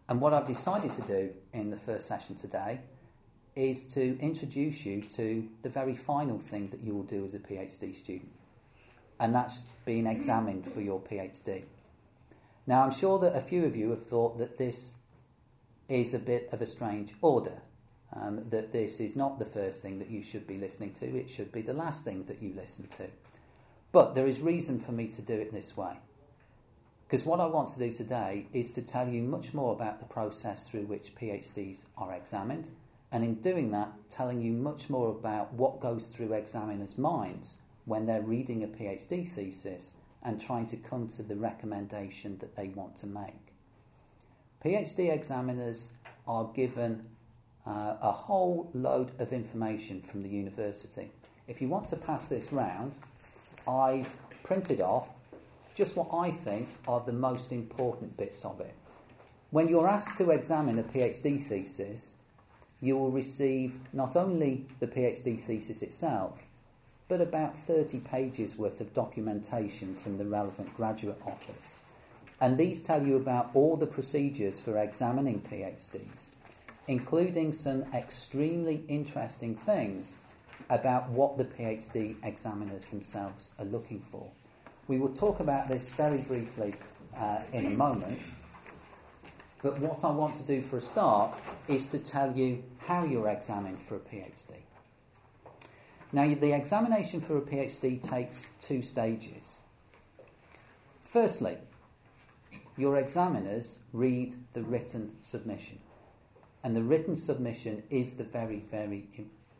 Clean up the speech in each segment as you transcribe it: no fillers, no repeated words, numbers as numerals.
And what I've decided to do in the first session today is to introduce you to the very final thing that you will do as a PhD student, and that's being examined for your PhD. Now, I'm sure that a few of you have thought that this is a bit of a strange order, that this is not the first thing that you should be listening to, it should be the last thing that you listen to. But there is reason for me to do it this way, because what I want to do today is to tell you much more about the process through which PhDs are examined, and in doing that, telling you much more about what goes through examiners' minds when they're reading a PhD thesis and trying to come to the recommendation that they want to make. PhD examiners are given a whole load of information from the university. If you want to pass this round, I've printed off just what I think are the most important bits of it. When you're asked to examine a PhD thesis, you will receive not only the PhD thesis itself, but about 30 pages worth of documentation from the relevant graduate office. And these tell you about all the procedures for examining PhDs, including some extremely interesting things about what the PhD examiners themselves are looking for. We will talk about this very briefly in a moment, but what I want to do for a start is to tell you how you're examined for a PhD. Now, the examination for a PhD takes 2 stages. Firstly, your examiners read the written submission. And the written submission is the very, very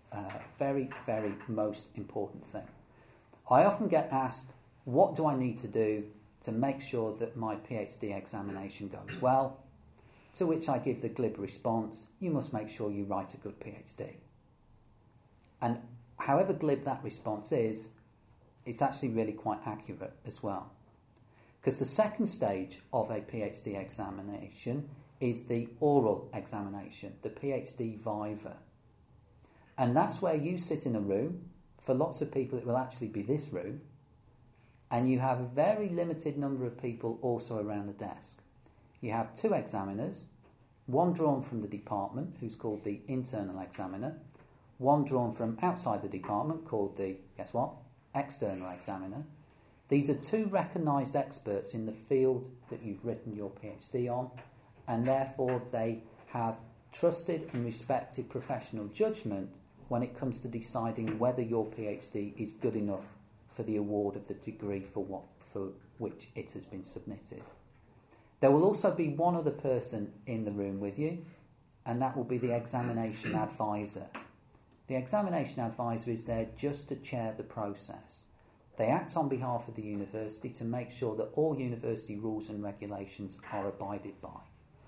most important thing. I often get asked, what do I need to do to make sure that my PhD examination goes well? To which I give the glib response, you must make sure you write a good PhD. And however glib that response is, it's actually really quite accurate as well. Because the second stage of a PhD examination is the oral examination, the PhD viva. And that's where you sit in a room. For lots of people, it will actually be this room. And you have a very limited number of people also around the desk. You have 2 examiners, one drawn from the department, who's called the internal examiner, one drawn from outside the department, called the, guess what, external examiner. These are 2 recognised experts in the field that you've written your PhD on, and therefore they have trusted and respected professional judgment when it comes to deciding whether your PhD is good enough for the award of the degree for which it has been submitted. There will also be one other person in the room with you, and that will be the examination advisor. The examination advisor is there just to chair the process. They act on behalf of the university to make sure that all university rules and regulations are abided by.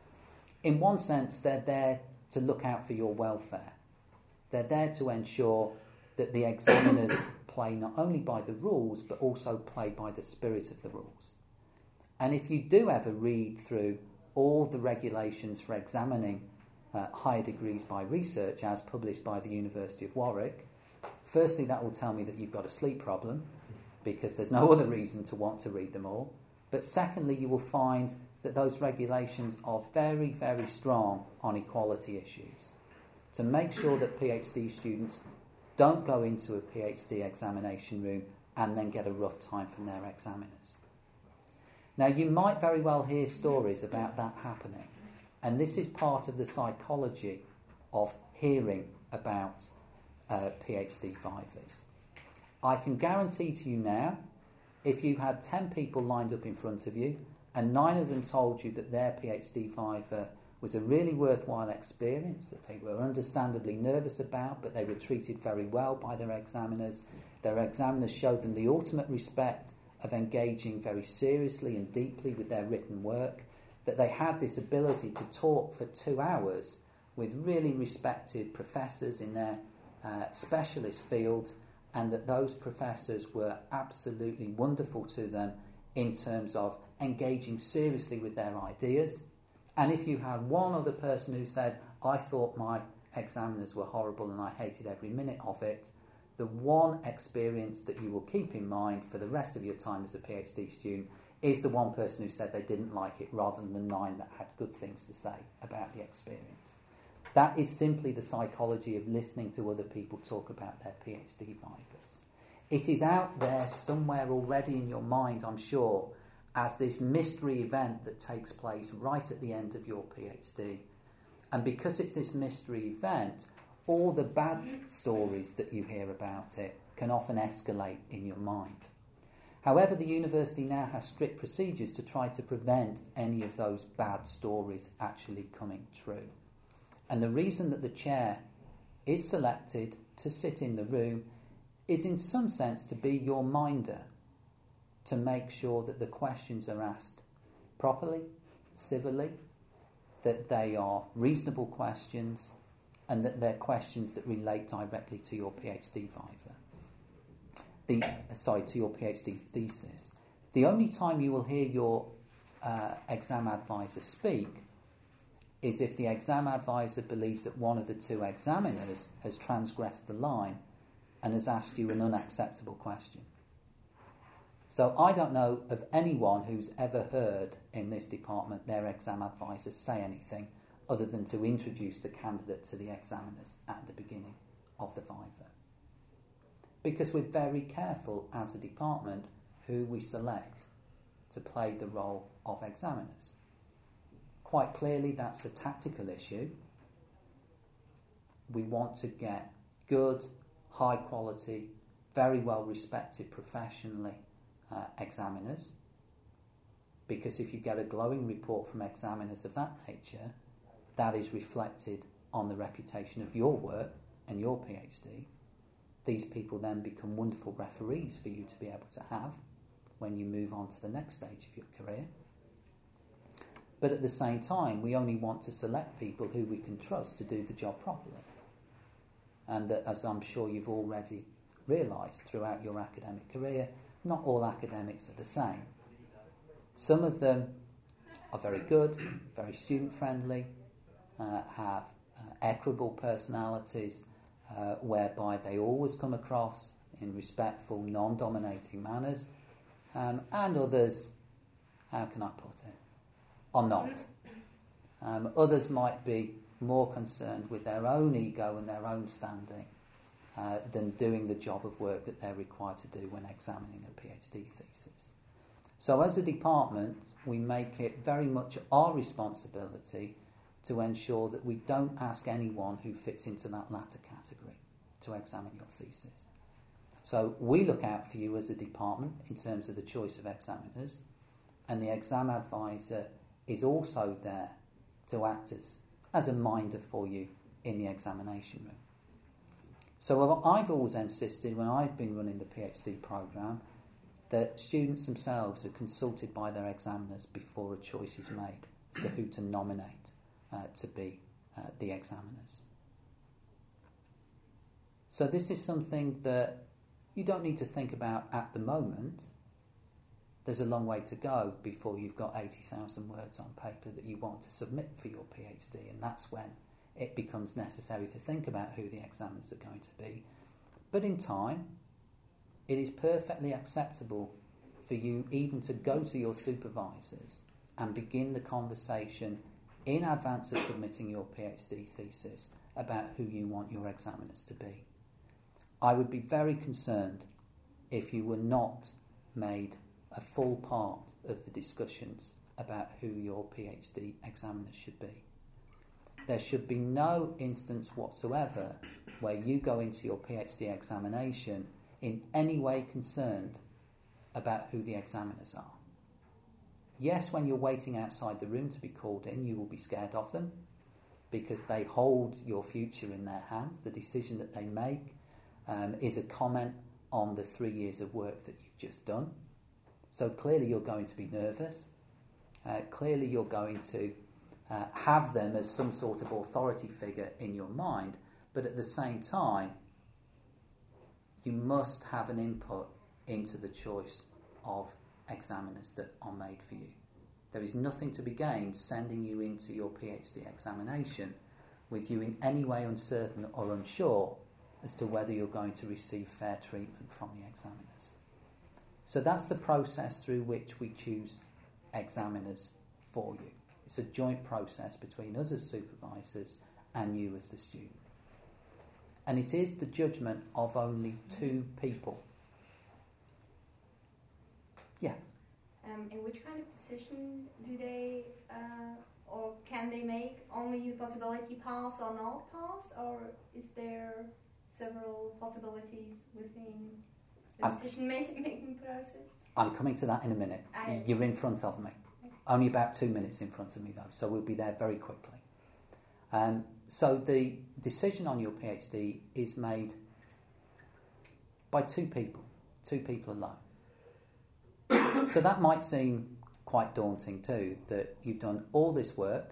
In one sense, they're there to look out for your welfare. They're there to ensure that the examiners play not only by the rules, but also play by the spirit of the rules. And if you do ever read through all the regulations for examining higher degrees by research as published by the University of Warwick, firstly, that will tell me that you've got a sleep problem, because there's no other reason to want to read them all. But secondly, you will find that those regulations are very, very strong on equality issues, to make sure that PhD students don't go into a PhD examination room and then get a rough time from their examiners. Now, you might very well hear stories about that happening, and this is part of the psychology of hearing about PhD vivas. I can guarantee to you now, if you had 10 people lined up in front of you and 9 of them told you that their PhD viva was a really worthwhile experience, that they were understandably nervous about, but they were treated very well by their examiners showed them the ultimate respect of engaging very seriously and deeply with their written work, that they had this ability to talk for 2 hours with really respected professors in their specialist field, and that those professors were absolutely wonderful to them in terms of engaging seriously with their ideas. And if you had one other person who said, I thought my examiners were horrible and I hated every minute of it, the one experience that you will keep in mind for the rest of your time as a PhD student is the one person who said they didn't like it rather than the 9 that had good things to say about the experience. That is simply the psychology of listening to other people talk about their PhD vivas. It is out there somewhere already in your mind, I'm sure, as this mystery event that takes place right at the end of your PhD. And because it's this mystery event, all the bad stories that you hear about it can often escalate in your mind. However, the university now has strict procedures to try to prevent any of those bad stories actually coming true. And the reason that the chair is selected to sit in the room is in some sense to be your minder, to make sure that the questions are asked properly, civilly, that they are reasonable questions, and that they're questions that relate directly to your PhD viva. To your PhD thesis. The only time you will hear your exam advisor speak is if the exam advisor believes that one of the 2 examiners has transgressed the line and has asked you an unacceptable question. So I don't know of anyone who's ever heard in this department their exam advisor say anything other than to introduce the candidate to the examiners at the beginning of the viva. Because we're very careful as a department who we select to play the role of examiners. Quite clearly that's a tactical issue. We want to get good, high quality, very well respected professionally examiners, because if you get a glowing report from examiners of that nature, that is reflected on the reputation of your work and your PhD. These people then become wonderful referees for you to be able to have when you move on to the next stage of your career. But at the same time, we only want to select people who we can trust to do the job properly. And that, as I'm sure you've already realised throughout your academic career, not all academics are the same. Some of them are very good, very student-friendly, have equable personalities, whereby they always come across in respectful, non-dominating manners, and others, how can I put it, are not. Others might be more concerned with their own ego and their own standing than doing the job of work that they're required to do when examining a PhD thesis. So as a department, we make it very much our responsibility to ensure that we don't ask anyone who fits into that latter category to examine your thesis. So we look out for you as a department in terms of the choice of examiners, and the exam advisor is also there to act as a minder for you in the examination room. So I've always insisted, when I've been running the PhD programme, that students themselves are consulted by their examiners before a choice is made as to who to nominate to be the examiners. So this is something that you don't need to think about at the moment. There's a long way to go before you've got 80,000 words on paper that you want to submit for your PhD, and that's when it becomes necessary to think about who the examiners are going to be. But in time, it is perfectly acceptable for you even to go to your supervisors and begin the conversation in advance of submitting your PhD thesis about who you want your examiners to be. I would be very concerned if you were not made a full part of the discussions about who your PhD examiners should be. There should be no instance whatsoever where you go into your PhD examination in any way concerned about who the examiners are. Yes, when you're waiting outside the room to be called in, you will be scared of them because they hold your future in their hands. The decision that they make is a comment on the 3 years of work that you've just done. So clearly you're going to be nervous. Clearly you're going to have them as some sort of authority figure in your mind. But at the same time, you must have an input into the choice of examiners that are made for you. There is nothing to be gained sending you into your PhD examination with you in any way uncertain or unsure as to whether you're going to receive fair treatment from the examiners. So that's the process through which we choose examiners for you. It's a joint process between us as supervisors and you as the student. And it is the judgment of only two people. Yeah. And which kind of decision do they or can they make? Only the possibility pass or not pass, or is there several possibilities within the decision-making process? I'm coming to that in a minute. You're in front of me. Only about 2 minutes in front of me, though, so we'll be there very quickly. So the decision on your PhD is made by two people alone. So that might seem quite daunting too, that you've done all this work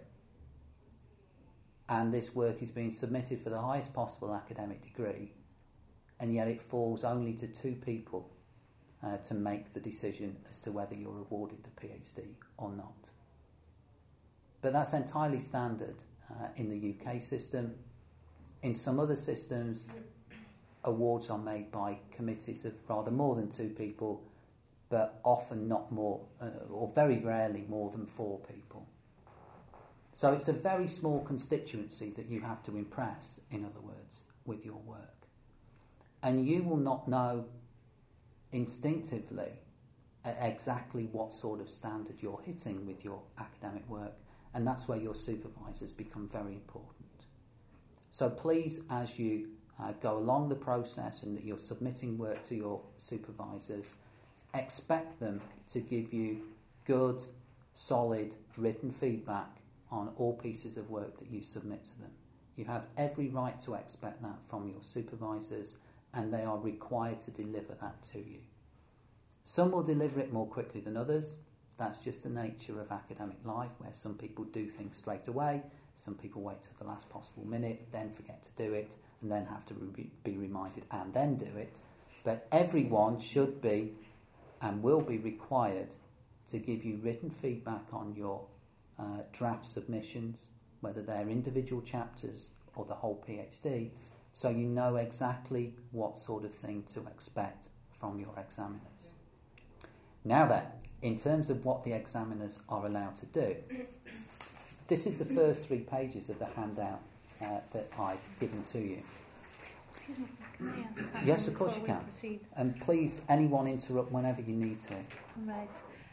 and this work is being submitted for the highest possible academic degree, and yet it falls only to two people to make the decision as to whether you're awarded the PhD or not. But that's entirely standard in the UK system. In some other systems, awards are made by committees of rather more than two people, but often not more, or very rarely more than four people. So it's a very small constituency that you have to impress, in other words, with your work. And you will not know instinctively exactly what sort of standard you're hitting with your academic work, and that's where your supervisors become very important. So please, as you go along the process and that you're submitting work to your supervisors, expect them to give you good, solid, written feedback on all pieces of work that you submit to them. You have every right to expect that from your supervisors, and they are required to deliver that to you. Some will deliver it more quickly than others. That's just the nature of academic life, where some people do things straight away, some people wait till the last possible minute, then forget to do it, and then have to be reminded and then do it. But everyone should be and will be required to give you written feedback on your draft submissions, whether they're individual chapters or the whole PhD, so you know exactly what sort of thing to expect from your examiners. Now then, in terms of what the examiners are allowed to do, this is the first 3 pages of the handout that I've given to you. Excuse me, can I ask something? Yes, of course you can. Proceed? And please, anyone interrupt whenever you need to. Right.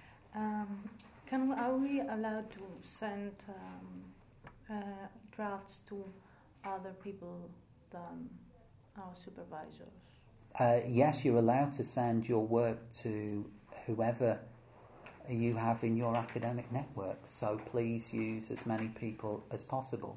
Are we allowed to send drafts to other people than our supervisors? Yes, you're allowed to send your work to whoever you have in your academic network. So please use as many people as possible.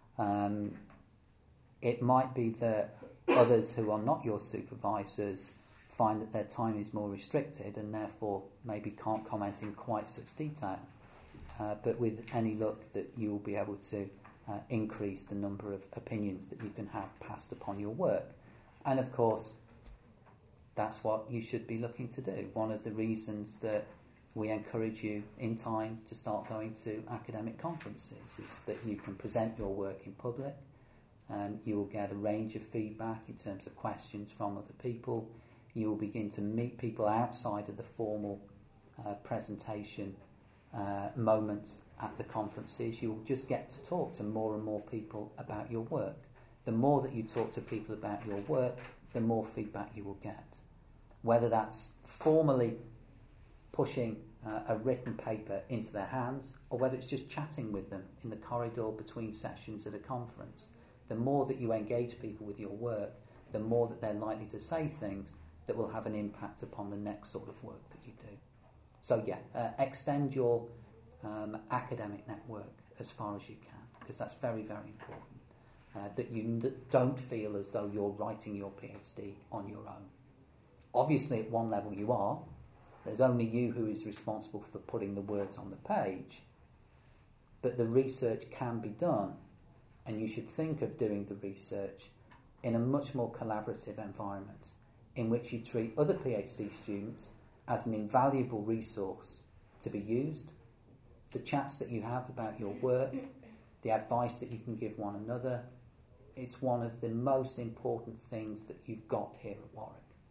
It might be that others who are not your supervisors find that their time is more restricted and therefore maybe can't comment in quite such detail. But with any luck, that you will be able to increase the number of opinions that you can have passed upon your work. And of course, that's what you should be looking to do. One of the reasons that we encourage you in time to start going to academic conferences is that you can present your work in public. You will get a range of feedback in terms of questions from other people. You will begin to meet people outside of the formal presentation moments at the conferences. You will just get to talk to more and more people about your work. The more that you talk to people about your work, the more feedback you will get. Whether that's formally pushing a written paper into their hands, or whether it's just chatting with them in the corridor between sessions at a conference. The more that you engage people with your work, the more that they're likely to say things that will have an impact upon the next sort of work that you do. So extend your academic network as far as you can, because that's very, very important. That you don't feel as though you're writing your PhD on your own. Obviously, at one level you are. There's only you who is responsible for putting the words on the page. But the research can be done, and you should think of doing the research in a much more collaborative environment, in which you treat other PhD students as an invaluable resource to be used. The chats that you have about your work, the advice that you can give one another, it's one of the most important things that you've got here at Warwick.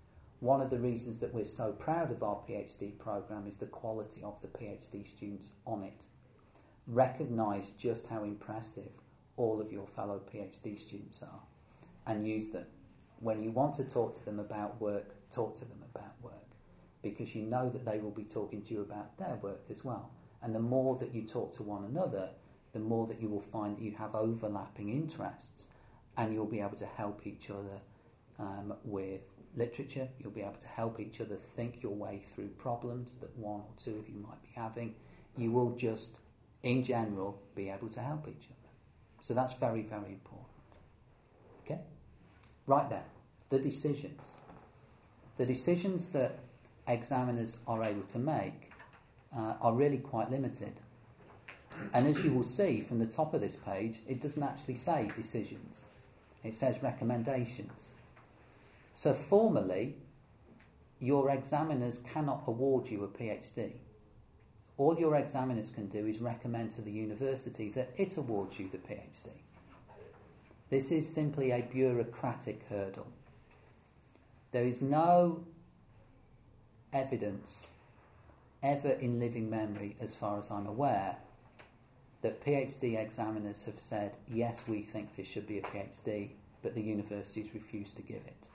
one of the reasons that we're so proud of our PhD programme is the quality of the PhD students on it. Recognise just how impressive all of your fellow PhD students are and use them. When you want to talk to them about work, talk to them about work, because you know that they will be talking to you about their work as well. And the more that you talk to one another, the more that you will find that you have overlapping interests, and you'll be able to help each other with literature. You'll be able to help each other think your way through problems that one or two of you might be having. You will just, in general, be able to help each other. So that's very, very important. Okay? Right then, the decisions. The decisions that examiners are able to make are really quite limited. And as you will see from the top of this page, it doesn't actually say decisions. It says recommendations. So formally, your examiners cannot award you a PhD. All your examiners can do is recommend to the university that it awards you the PhD. This is simply a bureaucratic hurdle. There is no evidence ever in living memory, as far as I'm aware, that PhD examiners have said, yes, we think this should be a PhD, but the universities refuse to give it.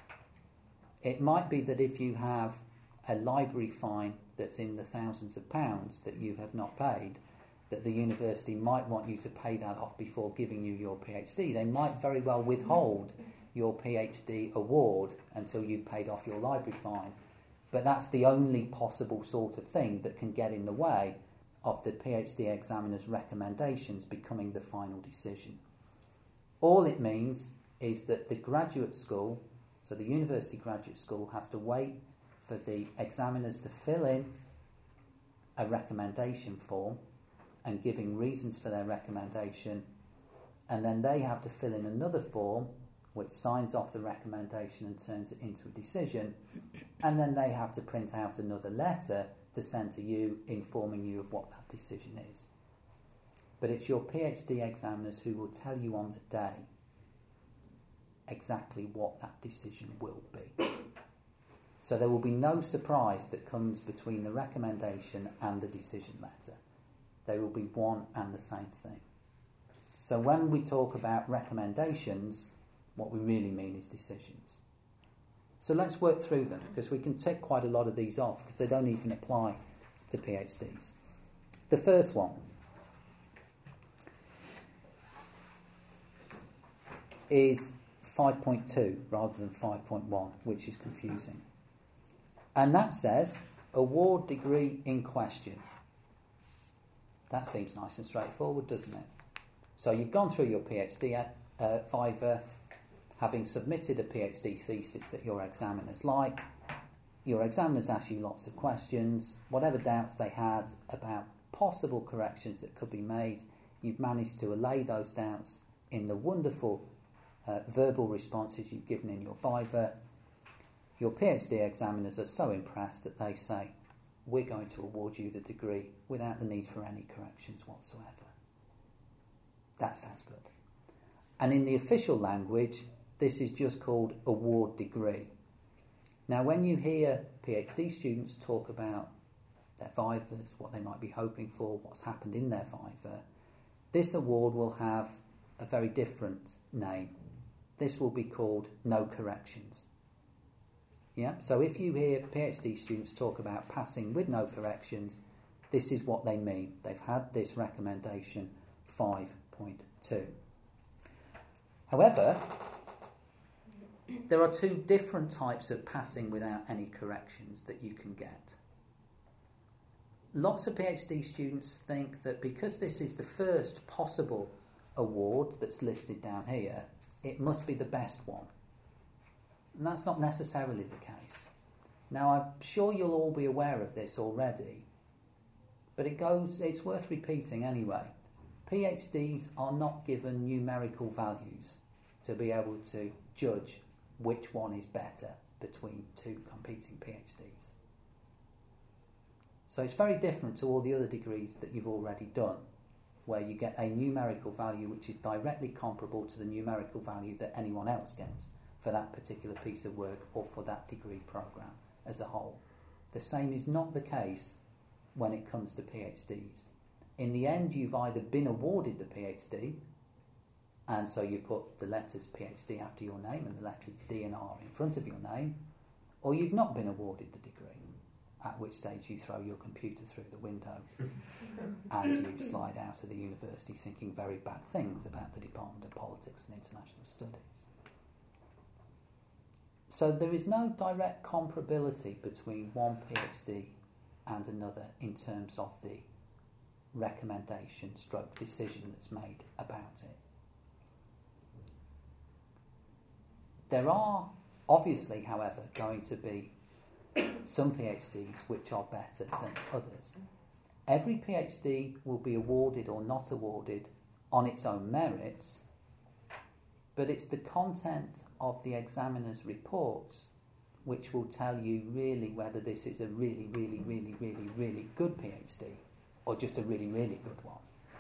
It might be that if you have a library fine that's in the thousands of pounds that you have not paid, that the university might want you to pay that off before giving you your PhD. They might very well withhold your PhD award until you've paid off your library fine. But that's the only possible sort of thing that can get in the way of the PhD examiner's recommendations becoming the final decision. All it means is that the graduate school, so the university graduate school, has to wait for the examiners to fill in a recommendation form and giving reasons for their recommendation, and then they have to fill in another form which signs off the recommendation and turns it into a decision, and then they have to print out another letter to send to you informing you of what that decision is. But it's your PhD examiners who will tell you on the day exactly what that decision will be. So there will be no surprise that comes between the recommendation and the decision letter. They will be one and the same thing. So when we talk about recommendations, what we really mean is decisions. So let's work through them, because we can tick quite a lot of these off, because they don't even apply to PhDs. The first one is 5.2 rather than 5.1, which is confusing. And that says, award degree in question. That seems nice and straightforward, doesn't it? So you've gone through your PhD at Fiverr, having submitted a PhD thesis that your examiners like. Your examiners ask you lots of questions. Whatever doubts they had about possible corrections that could be made, you've managed to allay those doubts in the wonderful verbal responses you've given in your Fiverr. Your PhD examiners are so impressed that they say, we're going to award you the degree without the need for any corrections whatsoever. That sounds good. And in the official language, this is just called award degree. Now, when you hear PhD students talk about their Vivers, what they might be hoping for, what's happened in their Viva, this award will have a very different name. This will be called no corrections. Yeah. So if you hear PhD students talk about passing with no corrections, this is what they mean. They've had this recommendation 5.2. However, there are two different types of passing without any corrections that you can get. Lots of PhD students think that because this is the first possible award that's listed down here, it must be the best one. And that's not necessarily the case. Now, I'm sure you'll all be aware of this already, but it's worth repeating anyway. PhDs are not given numerical values to be able to judge which one is better between two competing PhDs. So it's very different to all the other degrees that you've already done, where you get a numerical value which is directly comparable to the numerical value that anyone else gets for that particular piece of work or for that degree programme as a whole. The same is not the case when it comes to PhDs. In the end, you've either been awarded the PhD, and so you put the letters PhD after your name and the letters D and R in front of your name, or you've not been awarded the degree, at which stage you throw your computer through the window and you slide out of the university thinking very bad things about the Department of Politics and International Studies. So there is no direct comparability between one PhD and another in terms of the recommendation stroke decision that's made about it. There are obviously, however, going to be some PhDs which are better than others. Every PhD will be awarded or not awarded on its own merits, but it's the content of the examiner's reports which will tell you really whether this is a really, really, really, really, really good PhD or just a really, really good one.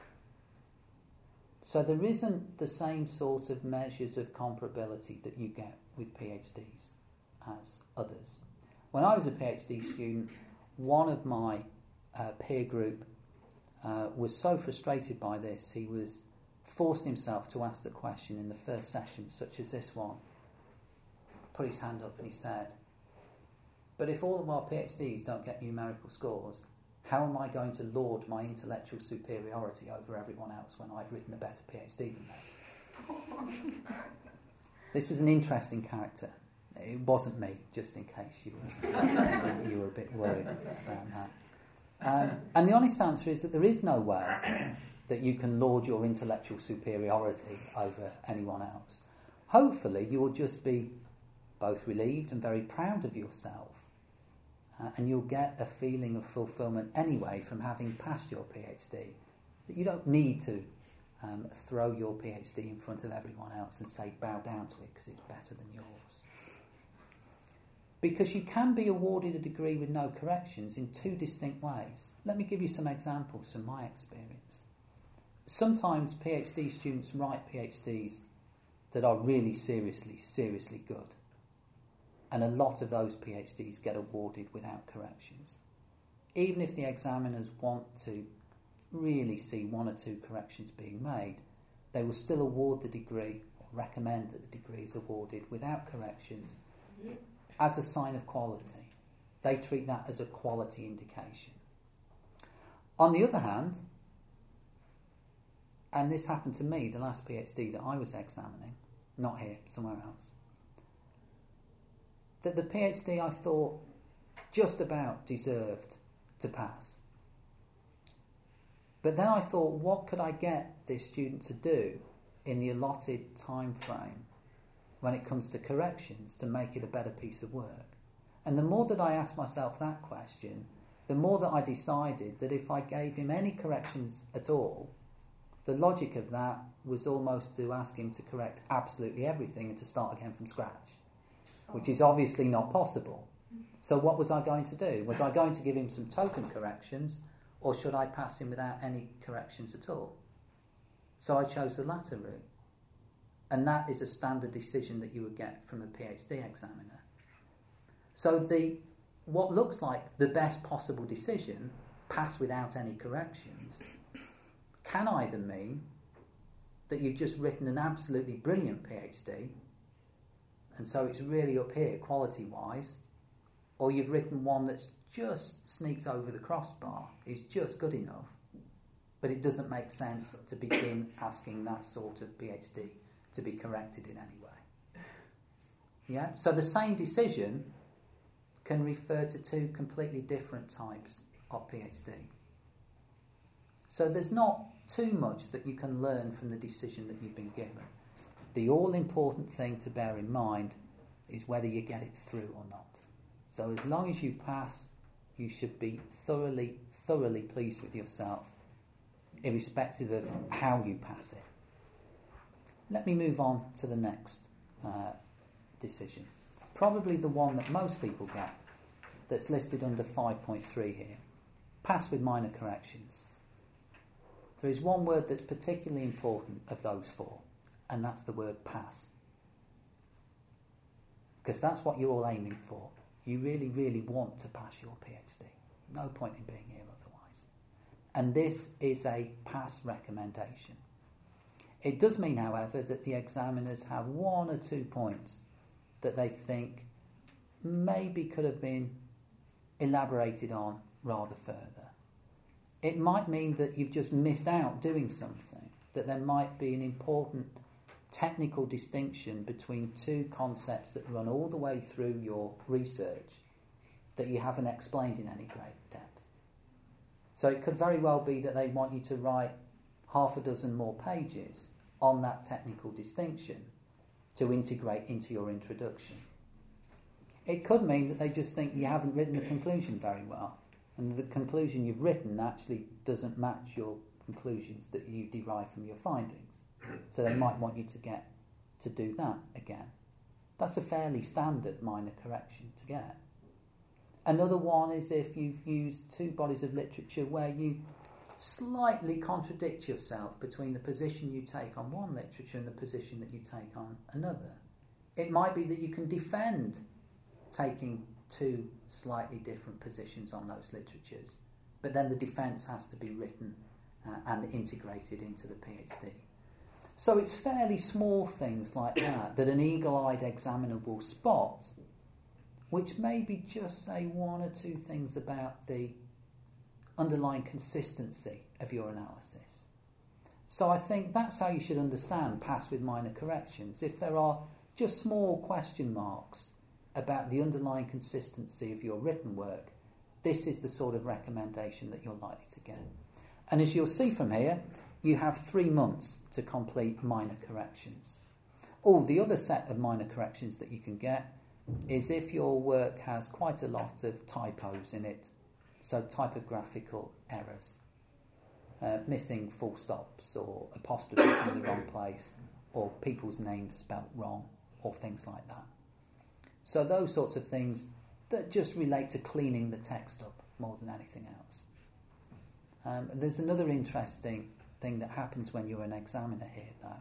So there isn't the same sort of measures of comparability that you get with PhDs as others. When I was a PhD student, one of my peer group was so frustrated by this, he was forced himself to ask the question in the first session, such as this one. Put his hand up and he said, "But if all of our PhDs don't get numerical scores, how am I going to laud my intellectual superiority over everyone else when I've written a better PhD than them?" This was an interesting character. It wasn't me, just in case you were a bit worried about that. And the honest answer is that there is no way that you can laud your intellectual superiority over anyone else. Hopefully you will just be both relieved and very proud of yourself, and you'll get a feeling of fulfilment anyway from having passed your PhD, that you don't need to throw your PhD in front of everyone else and say bow down to it because it's better than yours. Because you can be awarded a degree with no corrections in two distinct ways. Let me give you some examples from my experience. Sometimes PhD students write PhDs that are really seriously good. And a lot of those PhDs get awarded without corrections. Even if the examiners want to really see one or two corrections being made, they will still award the degree, or recommend that the degree is awarded without corrections as a sign of quality. They treat that as a quality indication. On the other hand, and this happened to me, the last PhD that I was examining, not here, somewhere else, that the PhD I thought just about deserved to pass. But then I thought, what could I get this student to do in the allotted time frame when it comes to corrections to make it a better piece of work? And the more that I asked myself that question, the more that I decided that if I gave him any corrections at all, the logic of that was almost to ask him to correct absolutely everything and to start again from scratch, which is obviously not possible. So what was I going to do? Was I going to give him some token corrections, or should I pass him without any corrections at all? So I chose the latter route. And that is a standard decision that you would get from a PhD examiner. So what looks like the best possible decision, pass without any corrections, can either mean that you've just written an absolutely brilliant PhD, and so it's really up here quality-wise, or you've written one that's just sneaks over the crossbar, is just good enough, but it doesn't make sense to begin asking that sort of PhD to be corrected in any way. Yeah? So the same decision can refer to two completely different types of PhD. So there's not too much that you can learn from the decision that you've been given. The all-important thing to bear in mind is whether you get it through or not. So as long as you pass, you should be thoroughly pleased with yourself, irrespective of how you pass it. Let me move on to the next decision. Probably the one that most people get, that's listed under 5.3 here. Pass with minor corrections. There is one word that's particularly important of those four, and that's the word pass. because that's what you're all aiming for. You really, really want to pass your PhD. No point in being here otherwise. And this is a pass recommendation. It does mean, however, that the examiners have 1 or 2 points that they think maybe could have been elaborated on rather further. It might mean that you've just missed out doing something, that there might be an important technical distinction between 2 concepts that run all the way through your research that you haven't explained in any great depth. So it could very well be that they want you to write 6 more pages on that technical distinction to integrate into your introduction. It could mean that they just think you haven't written the conclusion very well, and the conclusion you've written actually doesn't match your conclusions that you derive from your findings. So they might want you to do that again. That's a fairly standard minor correction to get. Another one is if you've used 2 bodies of literature where you slightly contradict yourself between the position you take on one literature and the position that you take on another. It might be that you can defend taking 2 slightly different positions on those literatures, but then the defence has to be written and integrated into the PhD. So it's fairly small things like that an eagle-eyed examiner will spot, which maybe just say 1 or 2 things about the underlying consistency of your analysis. So I think that's how you should understand pass with minor corrections. If there are just small question marks about the underlying consistency of your written work, this is the sort of recommendation that you're likely to get. And as you'll see from here, you have 3 months to complete minor corrections. The other set of minor corrections that you can get is if your work has quite a lot of typos in it, so typographical errors, missing full stops or apostrophes in the wrong place, or people's names spelt wrong, or things like that. So those sorts of things that just relate to cleaning the text up more than anything else. There's another interesting thing that happens when you're an examiner here, though.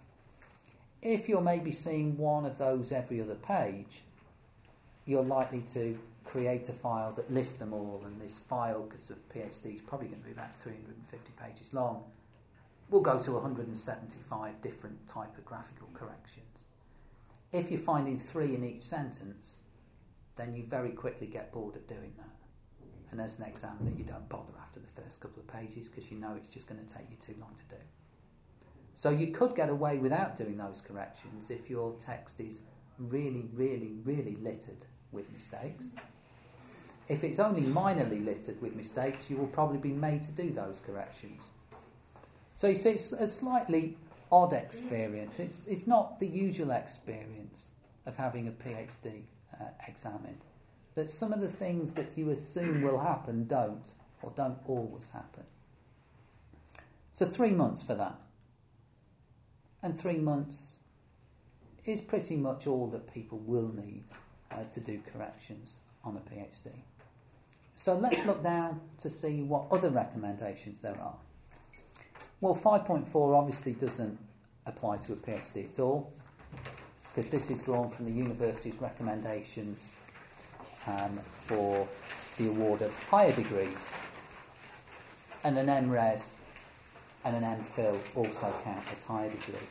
If you're maybe seeing one of those every other page, you're likely to create a file that lists them all, and this file, because the PhD is probably going to be about 350 pages long, will go to 175 different typographical corrections. If you're finding 3 in each sentence, then you very quickly get bored of doing that. And as an examiner, you don't bother after the first couple of pages because you know it's just going to take you too long to do. So you could get away without doing those corrections if your text is really, really, really littered with mistakes. If it's only minorly littered with mistakes, you will probably be made to do those corrections. So you see, it's a slightly odd experience. It's not the usual experience of having a PhD examined. That some of the things that you assume will happen don't always happen. So 3 months for that. And 3 months is pretty much all that people will need to do corrections on a PhD. So let's look down to see what other recommendations there are. Well, 5.4 obviously doesn't apply to a PhD at all, because this is drawn from the university's recommendations for the award of higher degrees. And an MRes and an MPhil also count as higher degrees.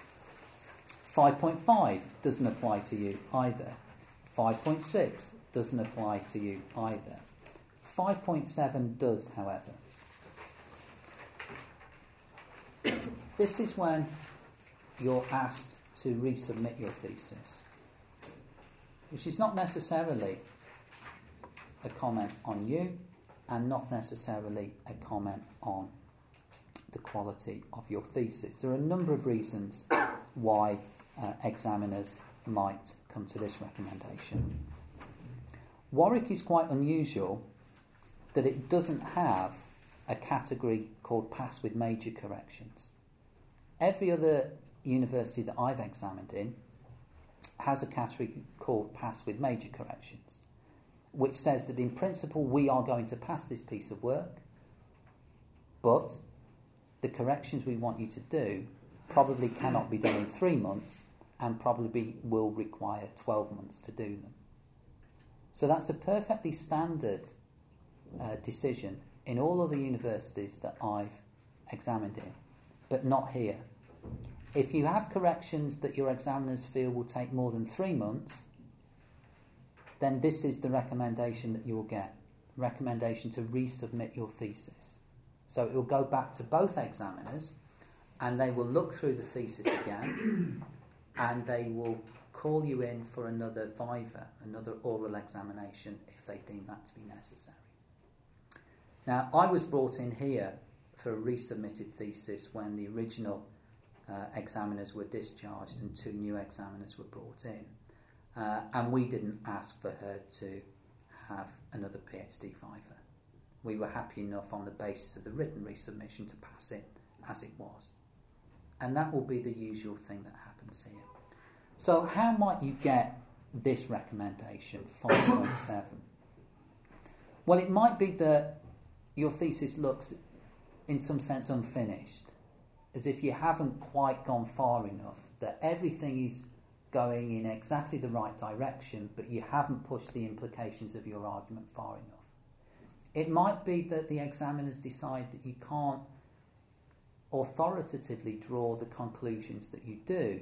5.5 doesn't apply to you either. 5.6 doesn't apply to you either. 5.7 does, however. This is when you're asked to resubmit your thesis, which is not necessarily a comment on you and not necessarily a comment on the quality of your thesis. There are a number of reasons why examiners might come to this recommendation. Warwick is quite unusual that it doesn't have a category called pass with major corrections. Every other university that I've examined in has a category called pass with major corrections, which says that in principle we are going to pass this piece of work, but the corrections we want you to do probably cannot be done in 3 months, and probably will require 12 months to do them. So that's a perfectly standard decision in all other universities that I've examined in, but not here. If you have corrections that your examiners feel will take more than 3 months, then this is the recommendation that you will get. Recommendation to resubmit your thesis. So it will go back to both examiners, and they will look through the thesis again, and they will call you in for another viva, another oral examination, if they deem that to be necessary. Now, I was brought in here for a resubmitted thesis when the original examiners were discharged and 2 new examiners were brought in. And we didn't ask for her to have another PhD viva. We were happy enough on the basis of the written resubmission to pass it as it was. And that will be the usual thing that happens here. So how might you get this recommendation, 5.7? Well, it might be that your thesis looks, in some sense, unfinished, as if you haven't quite gone far enough, that everything is going in exactly the right direction, but you haven't pushed the implications of your argument far enough. It might be that the examiners decide that you can't authoritatively draw the conclusions that you do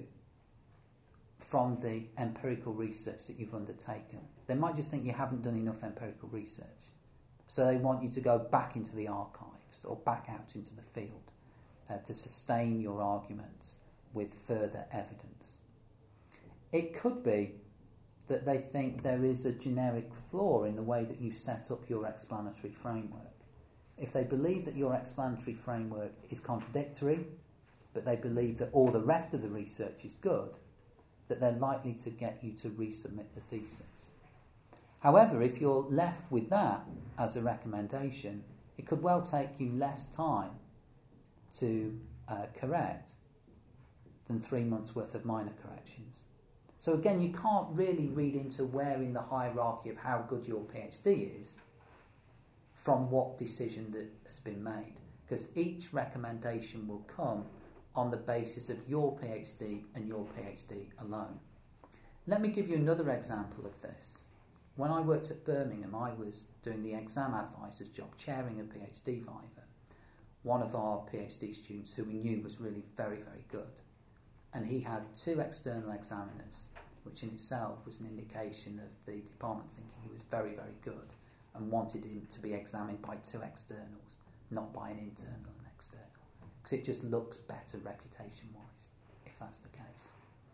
from the empirical research that you've undertaken. They might just think you haven't done enough empirical research. So they want you to go back into the archives or back out into the field to sustain your arguments with further evidence. It could be that they think there is a generic flaw in the way that you set up your explanatory framework. If they believe that your explanatory framework is contradictory, but they believe that all the rest of the research is good, that they're likely to get you to resubmit the thesis. However, if you're left with that as a recommendation, it could well take you less time to correct than 3 months' worth of minor corrections. So again, you can't really read into where in the hierarchy of how good your PhD is from what decision that has been made, because each recommendation will come on the basis of your PhD and your PhD alone. Let me give you another example of this. When I worked at Birmingham, I was doing the exam advisor's job, chairing a PhD viva. One of our PhD students who we knew was really very, very good. And he had 2 external examiners, which in itself was an indication of the department thinking he was very, very good and wanted him to be examined by 2 externals, not by an internal and external, because it just looks better reputation-wise, if that's the case.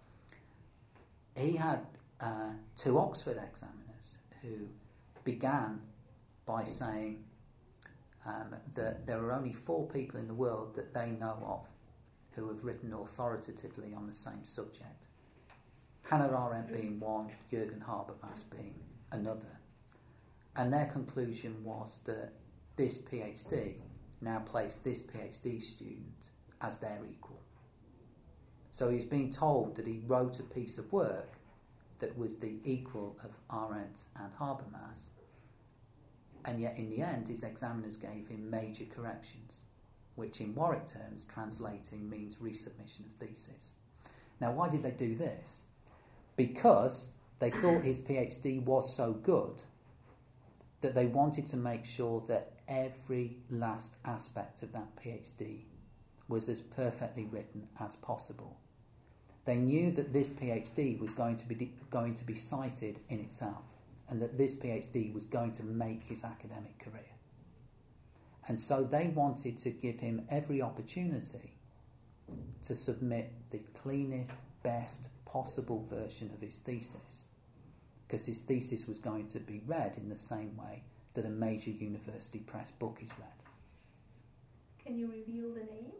He had 2 Oxford examiners who began by saying that there are only 4 people in the world that they know of who have written authoritatively on the same subject. Hannah Arendt being one, Jürgen Habermas being another. And their conclusion was that this PhD now placed this PhD student as their equal. So he's being told that he wrote a piece of work that was the equal of Arendt and Habermas, and yet in the end his examiners gave him major corrections, which in Warwick terms translating means resubmission of thesis. Now, why did they do this? Because they thought his PhD was so good that they wanted to make sure that every last aspect of that PhD was as perfectly written as possible. They knew that this PhD was going to be cited in itself, and that this PhD was going to make his academic career. And so they wanted to give him every opportunity to submit the cleanest, best possible version of his thesis, because his thesis was going to be read in the same way that a major university press book is read. Can you reveal the name?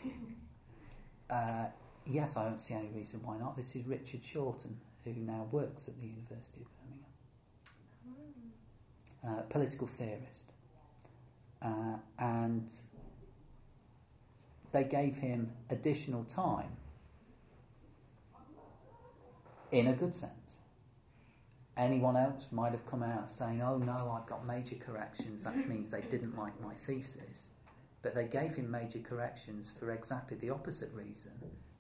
Yes, I don't see any reason why not. This is Richard Shorten, who now works at the University of Birmingham. Political theorist. And they gave him additional time in a good sense. Anyone else might have come out saying, oh no, I've got major corrections, that means they didn't like my thesis. But they gave him major corrections for exactly the opposite reason,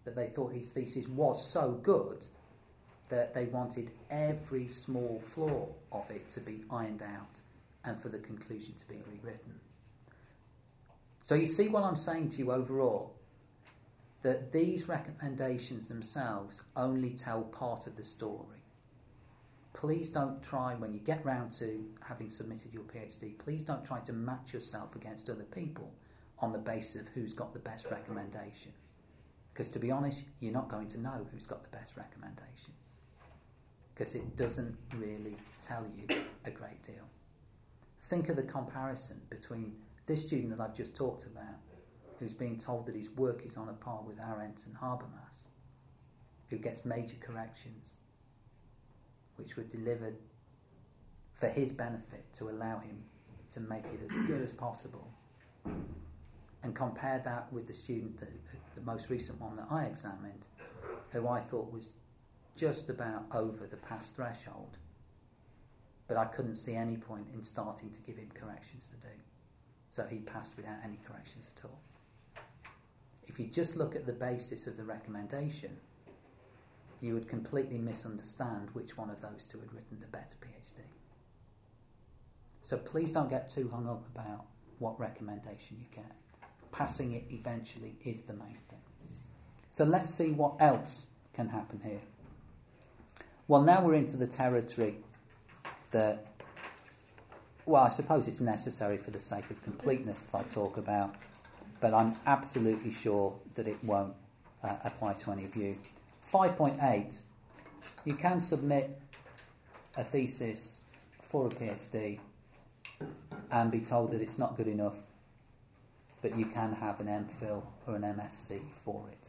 that they thought his thesis was so good that they wanted every small flaw of it to be ironed out and for the conclusion to be rewritten. So you see what I'm saying to you overall? That these recommendations themselves only tell part of the story. Please don't try, when you get round to having submitted your PhD, please don't try to match yourself against other people on the basis of who's got the best recommendation. Because to be honest, you're not going to know who's got the best recommendation. Because it doesn't really tell you a great deal. Think of the comparison between this student that I've just talked about, who's being told that his work is on a par with Arendt and Habermas, who gets major corrections, which were delivered for his benefit to allow him to make it as good as possible. And compare that with the student, the most recent one that I examined, who I thought was just about over the pass threshold, but I couldn't see any point in starting to give him corrections to do. So he passed without any corrections at all. If you just look at the basis of the recommendation, you would completely misunderstand which one of those two had written the better PhD. So please don't get too hung up about what recommendation you get. Passing it eventually is the main thing. So let's see what else can happen here. Well, now we're into the territory that, well, I suppose it's necessary for the sake of completeness that I talk about, but I'm absolutely sure that it won't apply to any of you. 5.8, you can submit a thesis for a PhD and be told that it's not good enough, but you can have an MPhil or an MSc for it.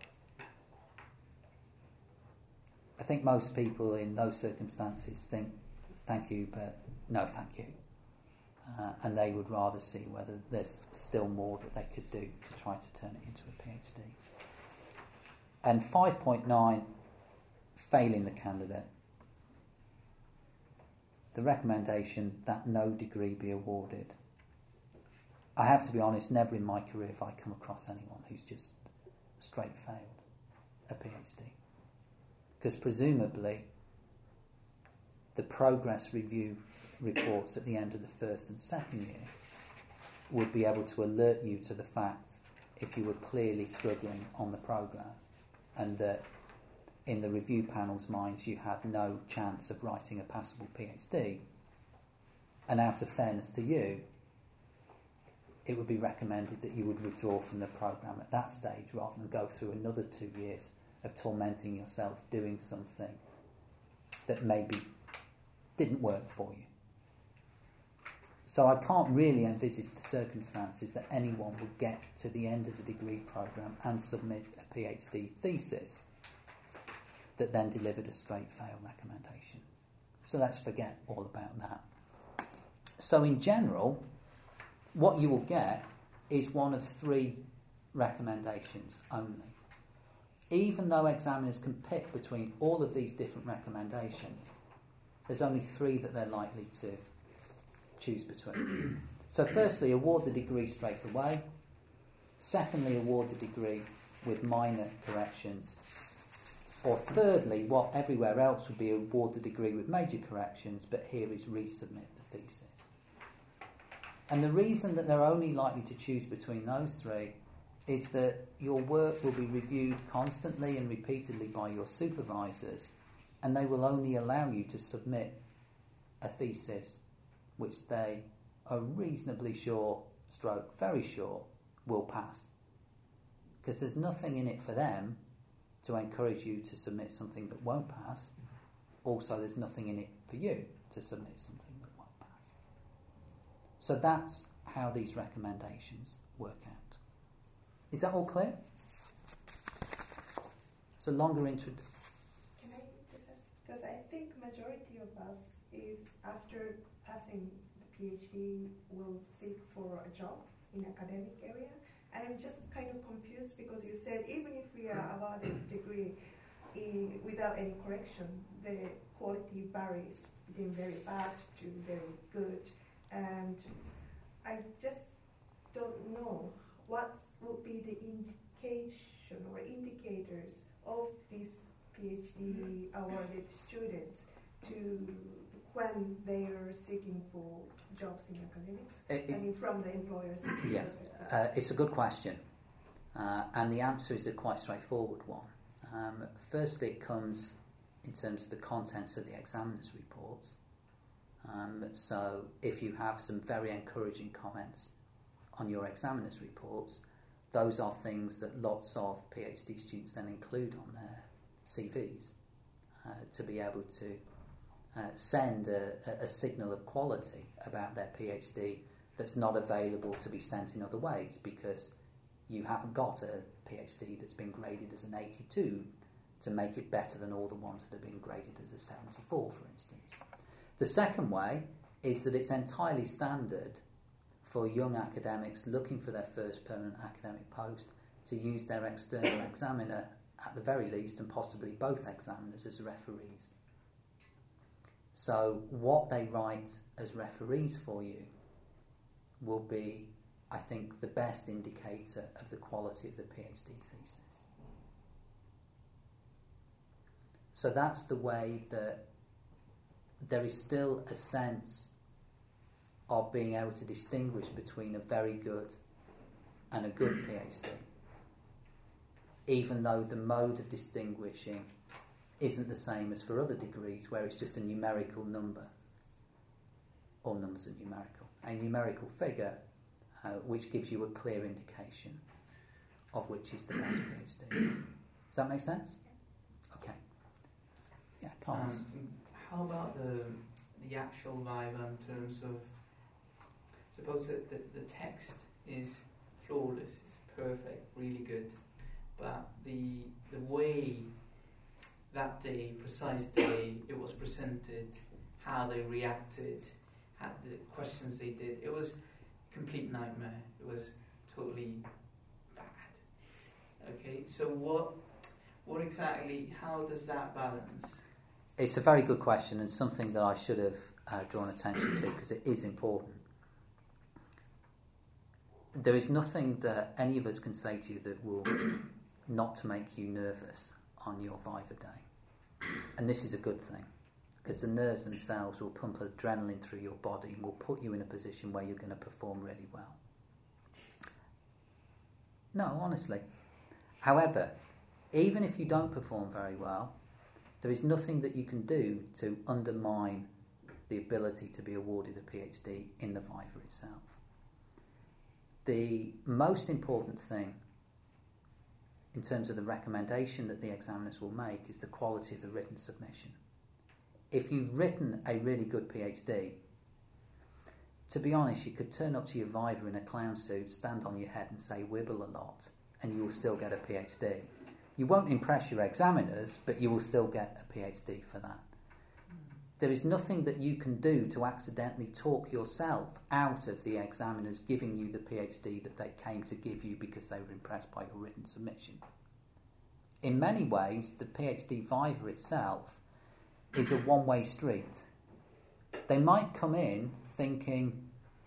I think most people in those circumstances think, thank you, but no thank you. And they would rather see whether there's still more that they could do to try to turn it into a PhD. And 5.9, failing the candidate. The recommendation that no degree be awarded. I have to be honest, never in my career have I come across anyone who's just straight failed a PhD. Because presumably the progress review reports at the end of the first and second year would be able to alert you to the fact if you were clearly struggling on the programme, and that in the review panel's minds you had no chance of writing a passable PhD, and out of fairness to you, it would be recommended that you would withdraw from the programme at that stage rather than go through another 2 years of tormenting yourself doing something that maybe didn't work for you. So I can't really envisage the circumstances that anyone would get to the end of the degree programme and submit a PhD thesis that then delivered a straight fail recommendation. So let's forget all about that. So in general, what you will get is one of 3 recommendations only. Even though examiners can pick between all of these different recommendations, there's only 3 that they're likely to choose between. So firstly, award the degree straight away. Secondly, award the degree with minor corrections. Or thirdly, what everywhere else would be, award the degree with major corrections, but here is resubmit the thesis. And the reason that they're only likely to choose between those 3 is that your work will be reviewed constantly and repeatedly by your supervisors, and they will only allow you to submit a thesis which they are reasonably sure, stroke very sure, will pass. Because there's nothing in it for them to encourage you to submit something that won't pass. Also, there's nothing in it for you to submit something that won't pass. So that's how these recommendations work out. Is that all clear? It's a longer introduction. Can I just ask? Because I think majority of us is after passing the PhD will seek for a job in academic area. And I'm just kind of confused because you said even if we are awarded a degree without any correction, the quality varies between very bad to very good. And I just don't know what would be the indication perception or indicators of these PhD awarded students to when they are seeking for jobs in academics, from the employers' perspective? It's a good question, and the answer is a quite straightforward one. Firstly, it comes in terms of the contents of the examiner's reports. So if you have some very encouraging comments on your examiner's reports, those are things that lots of PhD students then include on their CVs to be able to send a signal of quality about their PhD that's not available to be sent in other ways, because you haven't got a PhD that's been graded as an 82 to make it better than all the ones that have been graded as a 74, for instance. The second way is that it's entirely standard for young academics looking for their first permanent academic post to use their external examiner, at the very least, and possibly both examiners, as referees. So what they write as referees for you will be, I think, the best indicator of the quality of the PhD thesis. So that's the way that there is still a sense of being able to distinguish between a very good and a good PhD, even though the mode of distinguishing isn't the same as for other degrees, where it's just a numerical number. All numbers are numerical. A numerical figure which gives you a clear indication of which is the best PhD. Does that make sense? Okay. Yeah, Carlos. How about the actual Viva in terms of, suppose that the text is flawless, it's perfect, really good, but the way that day, precise day, it was presented, how they reacted, how the questions they did, it was a complete nightmare. It was totally bad. Okay, so what exactly, how does that balance? It's a very good question, and something that I should have drawn attention to, because it is important. There is nothing that any of us can say to you that will not to make you nervous on your Viva day. And this is a good thing, because the nerves themselves will pump adrenaline through your body and will put you in a position where you're going to perform really well. No, honestly. However, even if you don't perform very well, there is nothing that you can do to undermine the ability to be awarded a PhD in the Viva itself. The most important thing in terms of the recommendation that the examiners will make is the quality of the written submission. If you've written a really good PhD, to be honest, you could turn up to your Viva in a clown suit, stand on your head and say wibble a lot, and you will still get a PhD. You won't impress your examiners, but you will still get a PhD for that. There is nothing that you can do to accidentally talk yourself out of the examiners giving you the PhD that they came to give you because they were impressed by your written submission. In many ways, the PhD Viva itself is a one-way street. They might come in thinking,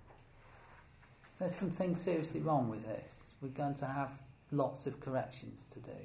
there's something seriously wrong with this. We're going to have lots of corrections to do.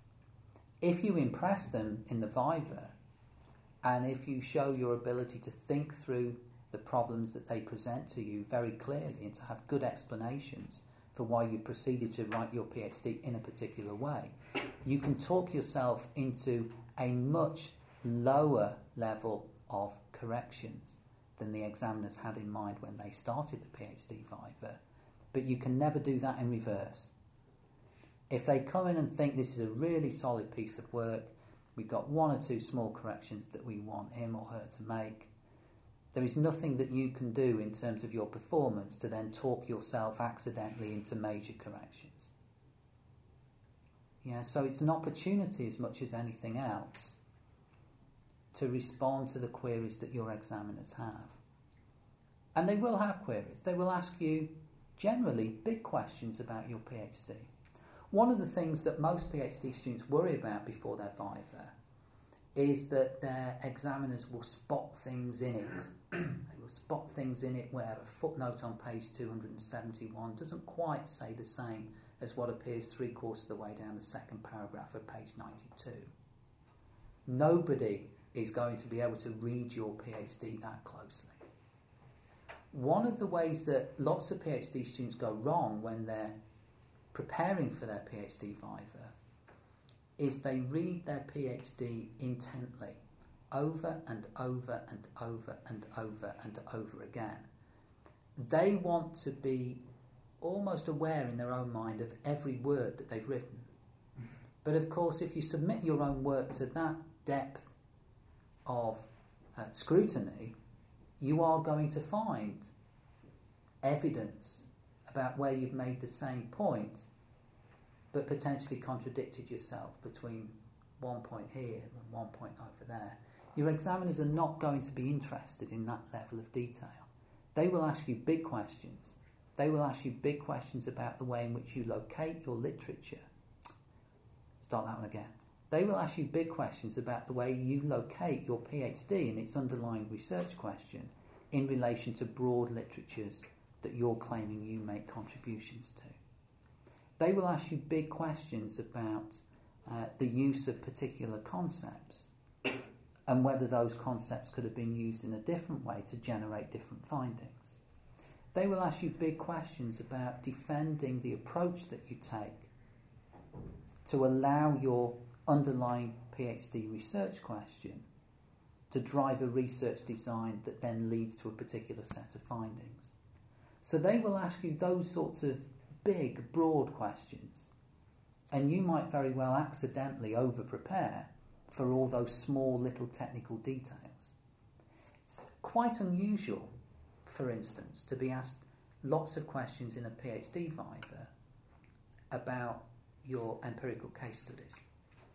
If you impress them in the Viva, and if you show your ability to think through the problems that they present to you very clearly and to have good explanations for why you proceeded to write your PhD in a particular way, you can talk yourself into a much lower level of corrections than the examiners had in mind when they started the PhD Viva. But you can never do that in reverse. If they come in and think this is a really solid piece of work, we've got one or two small corrections that we want him or her to make, there is nothing that you can do in terms of your performance to then talk yourself accidentally into major corrections. Yeah, so it's an opportunity as much as anything else to respond to the queries that your examiners have. And they will have queries. They will ask you generally big questions about your PhD. One of the things that most PhD students worry about before their Viva is that their examiners will spot things in it. They will spot things in it where a footnote on page 271 doesn't quite say the same as what appears 3/4 of the way down the second paragraph of page 92. Nobody is going to be able to read your PhD that closely. One of the ways that lots of PhD students go wrong when they're preparing for their PhD Viva is they read their PhD intently over and over and over and over and over again. They want to be almost aware in their own mind of every word that they've written. But of course, if you submit your own work to that depth of scrutiny, you are going to find evidence about where you've made the same point but potentially contradicted yourself between one point here and one point over there. Your examiners are not going to be interested in that level of detail. They will ask you big questions. They will ask you big questions about the way in which you locate your literature. Start that one again. They will ask you big questions about the way you locate your PhD and its underlying research question in relation to broad literatures that you're claiming you make contributions to. They will ask you big questions about the use of particular concepts and whether those concepts could have been used in a different way to generate different findings. They will ask you big questions about defending the approach that you take to allow your underlying PhD research question to drive a research design that then leads to a particular set of findings. So they will ask you those sorts of big, broad questions, and you might very well accidentally over-prepare for all those small little technical details. It's quite unusual, for instance, to be asked lots of questions in a PhD Viva about your empirical case studies.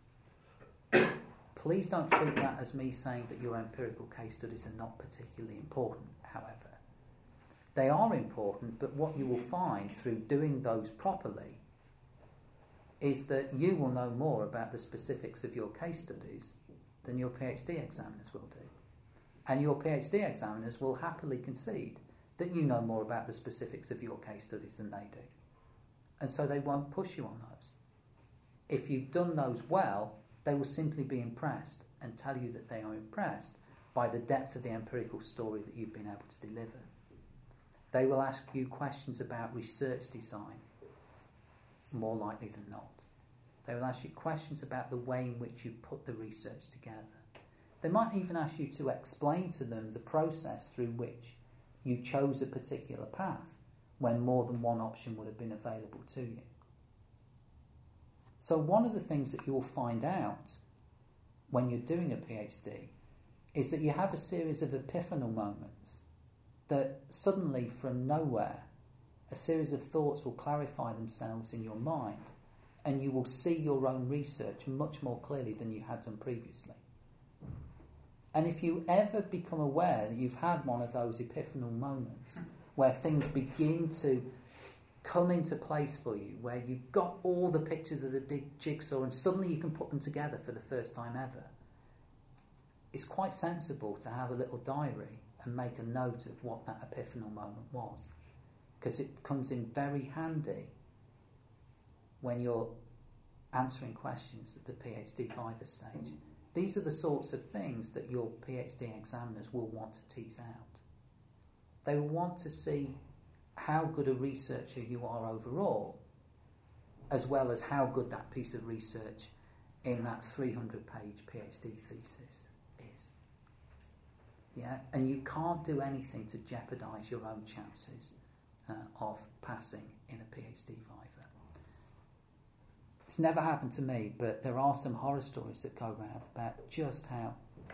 Please don't treat that as me saying that your empirical case studies are not particularly important, however. They are important, but what you will find through doing those properly is that you will know more about the specifics of your case studies than your PhD examiners will do. And your PhD examiners will happily concede that you know more about the specifics of your case studies than they do. And so they won't push you on those. If you've done those well, they will simply be impressed and tell you that they are impressed by the depth of the empirical story that you've been able to deliver. They will ask you questions about research design, more likely than not. They will ask you questions about the way in which you put the research together. They might even ask you to explain to them the process through which you chose a particular path when more than one option would have been available to you. So one of the things that you will find out when you're doing a PhD is that you have a series of epiphanal moments that suddenly from nowhere a series of thoughts will clarify themselves in your mind and you will see your own research much more clearly than you had done previously. And if you ever become aware that you've had one of those epiphanal moments where things begin to come into place for you, where you've got all the pictures of the jigsaw and suddenly you can put them together for the first time ever, it's quite sensible to have a little diary and make a note of what that epiphanal moment was, because it comes in very handy when you're answering questions at the PhD Viva stage. These are the sorts of things that your PhD examiners will want to tease out. They will want to see how good a researcher you are overall, as well as how good that piece of research in that 300-page PhD thesis is. Yeah, and you can't do anything to jeopardise your own chances of passing in a PhD Viva. It's never happened to me, but there are some horror stories that go around about just how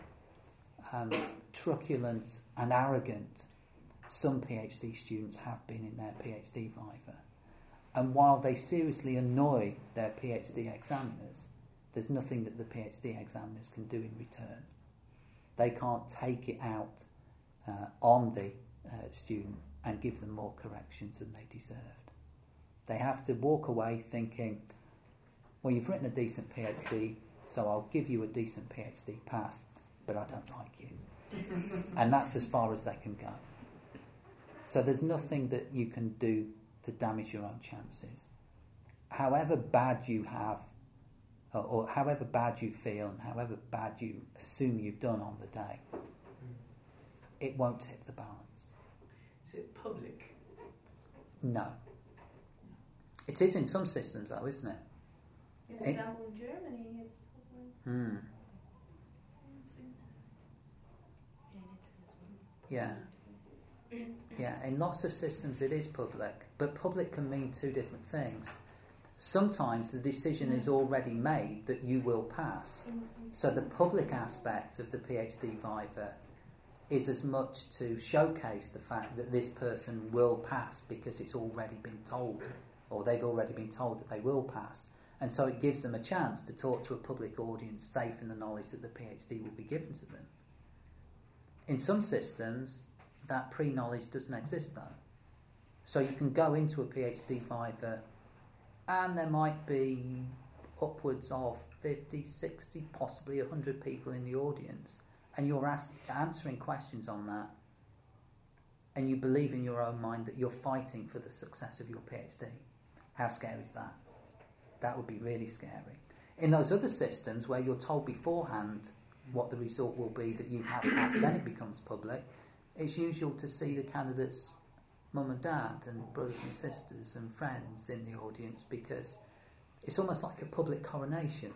truculent and arrogant some PhD students have been in their PhD Viva. And while they seriously annoy their PhD examiners, there's nothing that the PhD examiners can do in return. They can't take it out on the student and give them more corrections than they deserved. They have to walk away thinking, well, you've written a decent PhD, so I'll give you a decent PhD pass, but I don't like you. And that's as far as they can go. So there's nothing that you can do to damage your own chances. however bad you have, or however bad you feel, and however bad you assume you've done on the day, it won't tip the balance. Is it public? No. It is in some systems, though, isn't it? For example, in Germany, it's public. Yeah. Yeah, in lots of systems it is public, but public can mean two different things. Sometimes the decision is already made that you will pass. So the public aspect of the PhD Viva is as much to showcase the fact that this person will pass because it's already been told, or they've already been told that they will pass. And so it gives them a chance to talk to a public audience safe in the knowledge that the PhD will be given to them. In some systems, that pre-knowledge doesn't exist, though. So you can go into a PhD Viva and there might be upwards of 50, 60, possibly 100 people in the audience, and you're answering questions on that, and you believe in your own mind that you're fighting for the success of your PhD. How scary is that? That would be really scary. In those other systems where you're told beforehand what the result will be that you have passed, then it becomes public. It's usual to see the candidates' mum and dad and brothers and sisters and friends in the audience, because it's almost like a public coronation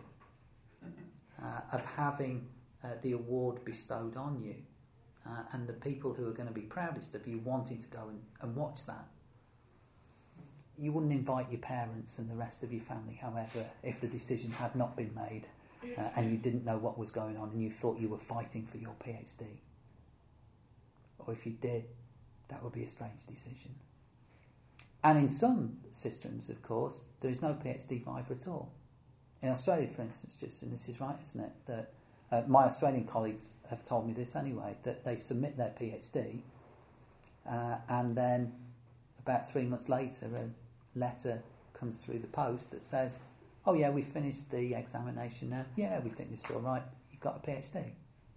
of having the award bestowed on you, and the people who are going to be proudest of you wanting to go and watch that. You wouldn't invite your parents and the rest of your family, however, if the decision had not been made and you didn't know what was going on and you thought you were fighting for your PhD. Or if you did, that would be a strange decision. And in some systems, of course, there is no PhD Viva at all. In Australia, for instance, and this is right, isn't it, that my Australian colleagues have told me this anyway, that they submit their PhD and then about 3 months later a letter comes through the post that says, oh yeah, we've finished the examination now, yeah, we think this is all right, you've got a PhD.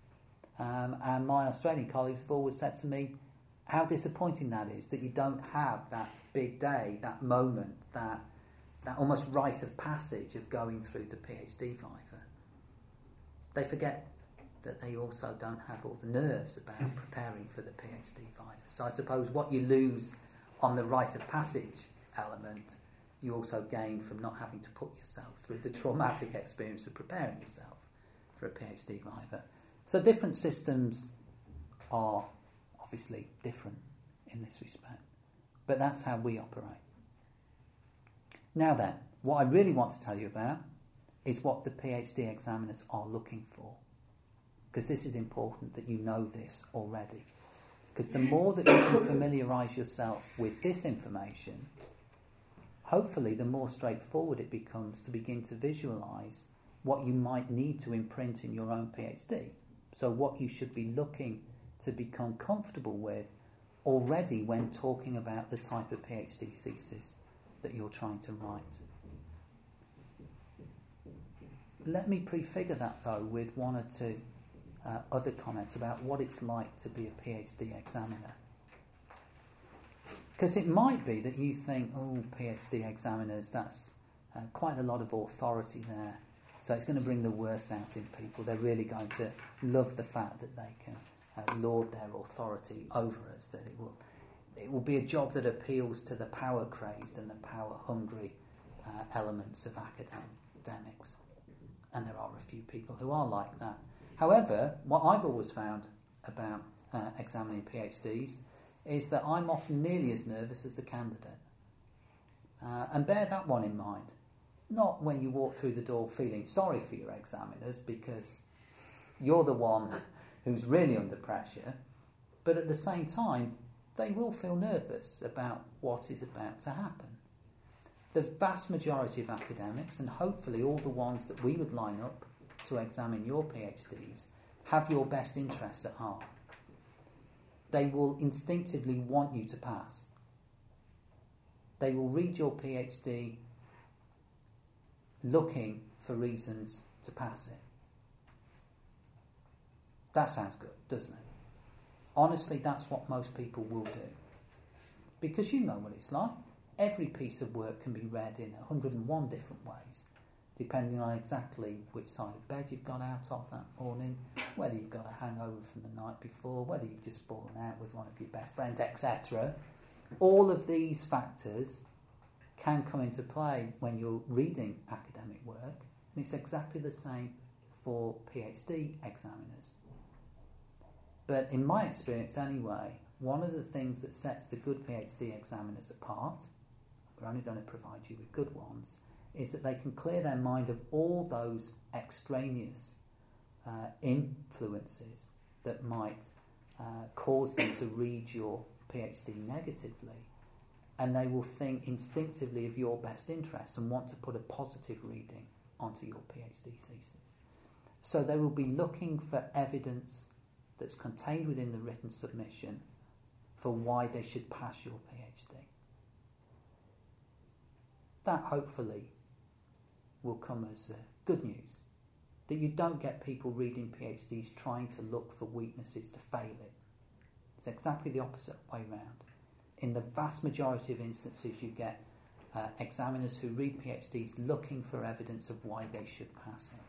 And my Australian colleagues have always said to me how disappointing that is, that you don't have that big day, that moment, that almost rite of passage of going through the PhD Viva. They forget that they also don't have all the nerves about preparing for the PhD Viva. So I suppose what you lose on the rite of passage element, you also gain from not having to put yourself through the traumatic experience of preparing yourself for a PhD Viva. So different systems are obviously different in this respect, but that's how we operate. Now then, what I really want to tell you about is what the PhD examiners are looking for, because this is important that you know this already, because the more that you can familiarise yourself with this information, hopefully the more straightforward it becomes to begin to visualise what you might need to imprint in your own PhD. So what you should be looking to become comfortable with already when talking about the type of PhD thesis that you're trying to write. Let me prefigure that, though, with one or two other comments about what it's like to be a PhD examiner. Because it might be that you think, oh, PhD examiners, that's quite a lot of authority there. So it's going to bring the worst out in people. They're really going to love the fact that they can lord their authority over us, that it will be a job that appeals to the power-crazed and the power-hungry elements of academics. And there are a few people who are like that. However, what I've always found about examining PhDs is that I'm often nearly as nervous as the candidate. And bear that one in mind. Not when you walk through the door feeling sorry for your examiners because you're the one who's really under pressure, but at the same time, they will feel nervous about what is about to happen. The vast majority of academics, and hopefully all the ones that we would line up to examine your PhDs, have your best interests at heart. They will instinctively want you to pass. They will read your PhD looking for reasons to pass it. That sounds good, doesn't it? Honestly, that's what most people will do. Because you know what it's like. every piece of work can be read in 101 different ways, depending on exactly which side of bed you've got out of that morning, whether you've got a hangover from the night before, whether you've just fallen out with one of your best friends, etc. All of these factors can come into play when you're reading academic work, and it's exactly the same for PhD examiners. But in my experience anyway, one of the things that sets the good PhD examiners apart, we're only going to provide you with good ones, is that they can clear their mind of all those extraneous influences that might cause them to read your PhD negatively, and they will think instinctively of your best interests and want to put a positive reading onto your PhD thesis. So they will be looking for evidence that's contained within the written submission for why they should pass your PhD. That hopefully will come as good news, that you don't get people reading PhDs trying to look for weaknesses to fail it. It's exactly the opposite way round. In the vast majority of instances, you get examiners who read PhDs looking for evidence of why they should pass it.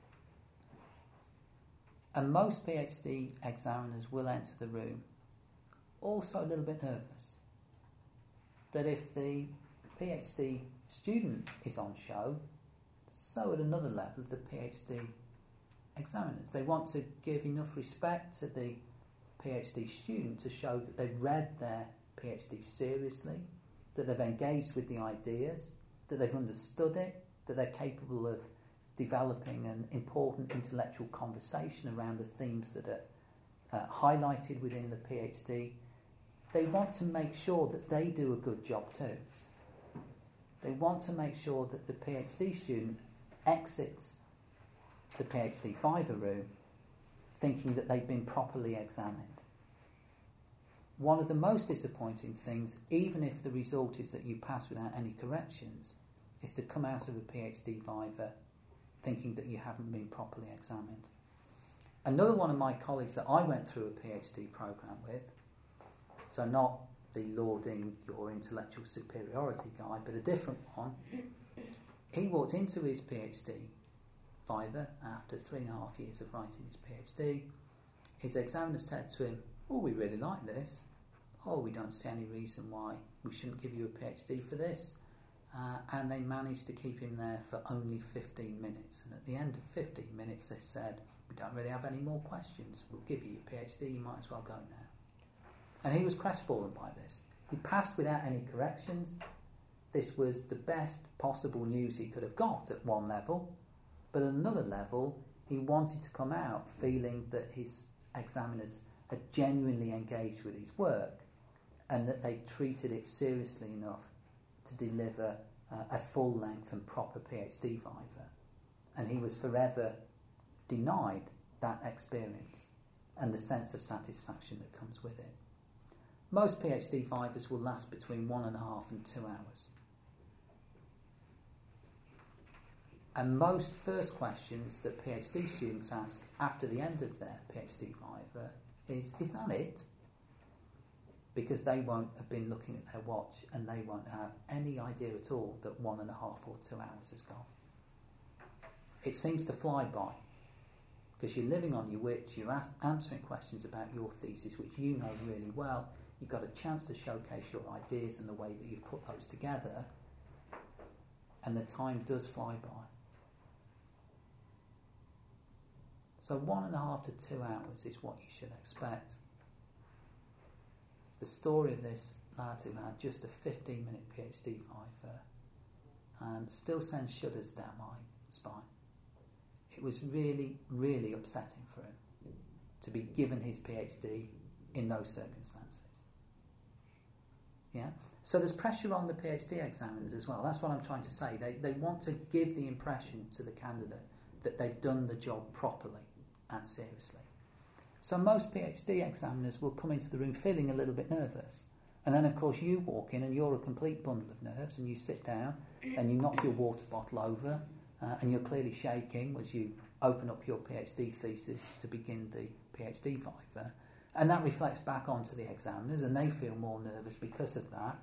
And most PhD examiners will enter the room also a little bit nervous that if the PhD student is on show, so at another level the PhD examiners. They want to give enough respect to the PhD student to show that they've read their PhD seriously, that they've engaged with the ideas, that they've understood it, that they're capable of developing an important intellectual conversation around the themes that are highlighted within the PhD. They want to make sure that they do a good job too. They want to make sure that the PhD student exits the PhD Viva room thinking that they've been properly examined. One of the most disappointing things, even if the result is that you pass without any corrections, is to come out of a PhD Viva thinking that you haven't been properly examined. Another one of my colleagues that I went through a PhD programme with, so not the lauding your intellectual superiority guy, but a different one, he walked into his PhD Viva after 3.5 years of writing his PhD. His examiner said to him, "Oh, we really like this. Oh, we don't see any reason why we shouldn't give you a PhD for this." And they managed to keep him there for only 15 minutes. And at the end of 15 minutes, they said, "We don't really have any more questions. We'll give you your PhD. You might as well go now." And he was crestfallen by this. He passed without any corrections. This was the best possible news he could have got at one level. But at another level, he wanted to come out feeling that his examiners had genuinely engaged with his work and that they treated it seriously enough to deliver a full-length and proper PhD Viva. And he was forever denied that experience and the sense of satisfaction that comes with it. Most PhD Vivas will last between 1.5 and 2 hours. And most first questions that PhD students ask after the end of their PhD Viva is that it? Because they won't have been looking at their watch and they won't have any idea at all that 1.5 or 2 hours has gone. It seems to fly by because you're living on your wits, you're answering questions about your thesis which you know really well, you've got a chance to showcase your ideas and the way that you've put those together, and the time does fly by. So 1.5 to 2 hours is what you should expect. The story of this lad who had just a 15-minute PhD Viva still sends shudders down my spine. It was really, really upsetting for him to be given his PhD in those circumstances. Yeah? So there's pressure on the PhD examiners as well. That's what I'm trying to say. They want to give the impression to the candidate that they've done the job properly and seriously. So most PhD examiners will come into the room feeling a little bit nervous. And then, of course, you walk in and you're a complete bundle of nerves and you sit down and you knock your water bottle over and you're clearly shaking as you open up your PhD thesis to begin the PhD Viva. And that reflects back onto the examiners and they feel more nervous because of that.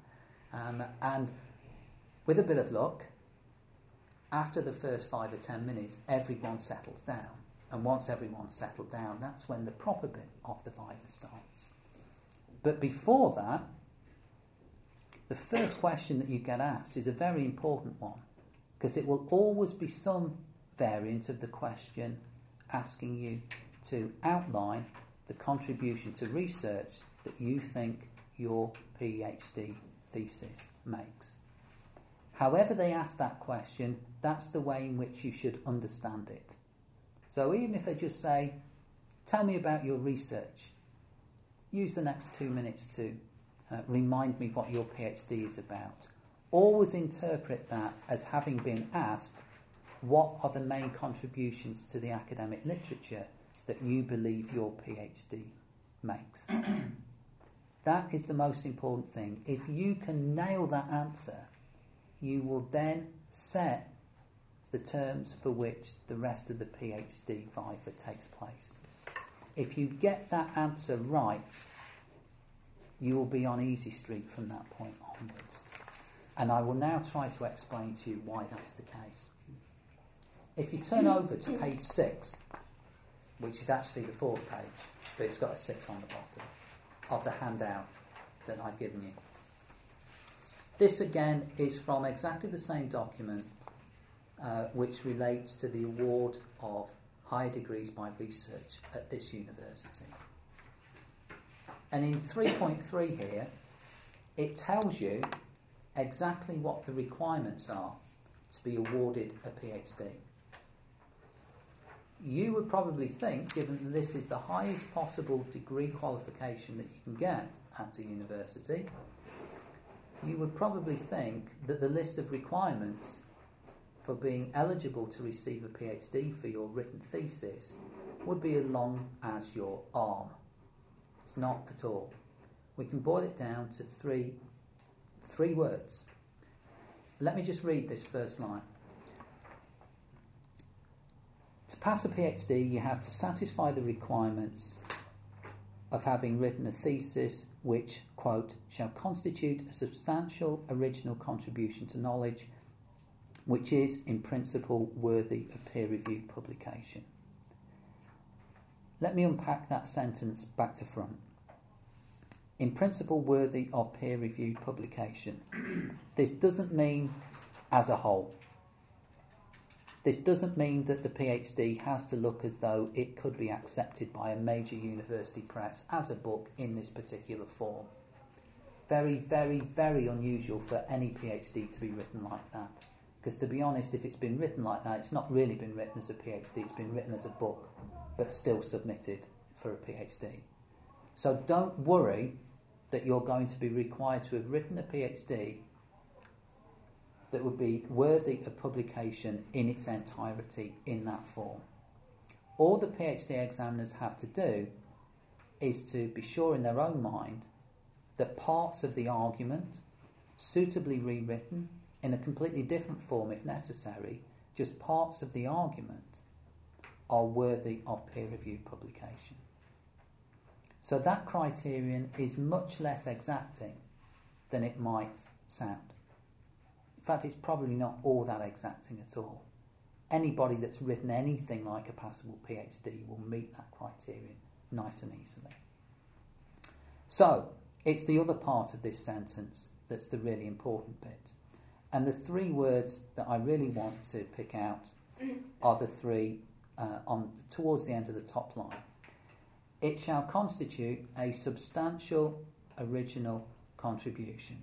And with a bit of luck, after the first 5 or 10 minutes, everyone settles down. And once everyone's settled down, that's when the proper bit of the Viva starts. But before that, the first question that you get asked is a very important one, because it will always be some variant of the question asking you to outline the contribution to research that you think your PhD thesis makes. However they ask that question, that's the way in which you should understand it. So even if they just say, tell me about your research, use the next 2 minutes to remind me what your PhD is about. Always interpret that as having been asked, what are the main contributions to the academic literature that you believe your PhD makes? That is the most important thing. If you can nail that answer, you will then set the terms for which the rest of the PhD Viva takes place. If you get that answer right, you will be on easy street from that point onwards. And I will now try to explain to you why that's the case. If you turn over to page 6, which is actually the 4th page, but it's got a 6 on the bottom of the handout that I've given you. This again is from exactly the same document which relates to the award of higher degrees by research at this university. And in 3.3 here, it tells you exactly what the requirements are to be awarded a PhD. You would probably think, given that this is the highest possible degree qualification that you can get at a university, you would probably think that the list of requirements for being eligible to receive a PhD for your written thesis would be as long as your arm. It's not at all. We can boil it down to three words. Let me just read this first line. To pass a PhD, you have to satisfy the requirements of having written a thesis which, quote, shall constitute a substantial original contribution to knowledge which is, in principle, worthy of peer-reviewed publication. Let me unpack that sentence back to front. In principle, worthy of peer-reviewed publication. This doesn't mean as a whole. This doesn't mean that the PhD has to look as though it could be accepted by a major university press as a book in this particular form. Very, very, very unusual for any PhD to be written like that. Because to be honest, if it's been written like that, it's not really been written as a PhD, it's been written as a book, but still submitted for a PhD. So don't worry that you're going to be required to have written a PhD that would be worthy of publication in its entirety in that form. All the PhD examiners have to do is to be sure in their own mind that parts of the argument, suitably rewritten, in a completely different form if necessary, just parts of the argument are worthy of peer-reviewed publication. So that criterion is much less exacting than it might sound. In fact, it's probably not all that exacting at all. Anybody that's written anything like a passable PhD will meet that criterion nice and easily. So, it's the other part of this sentence that's the really important bit. And the 3 words that I really want to pick out are the 3 towards the end of the top line. It shall constitute a substantial original contribution.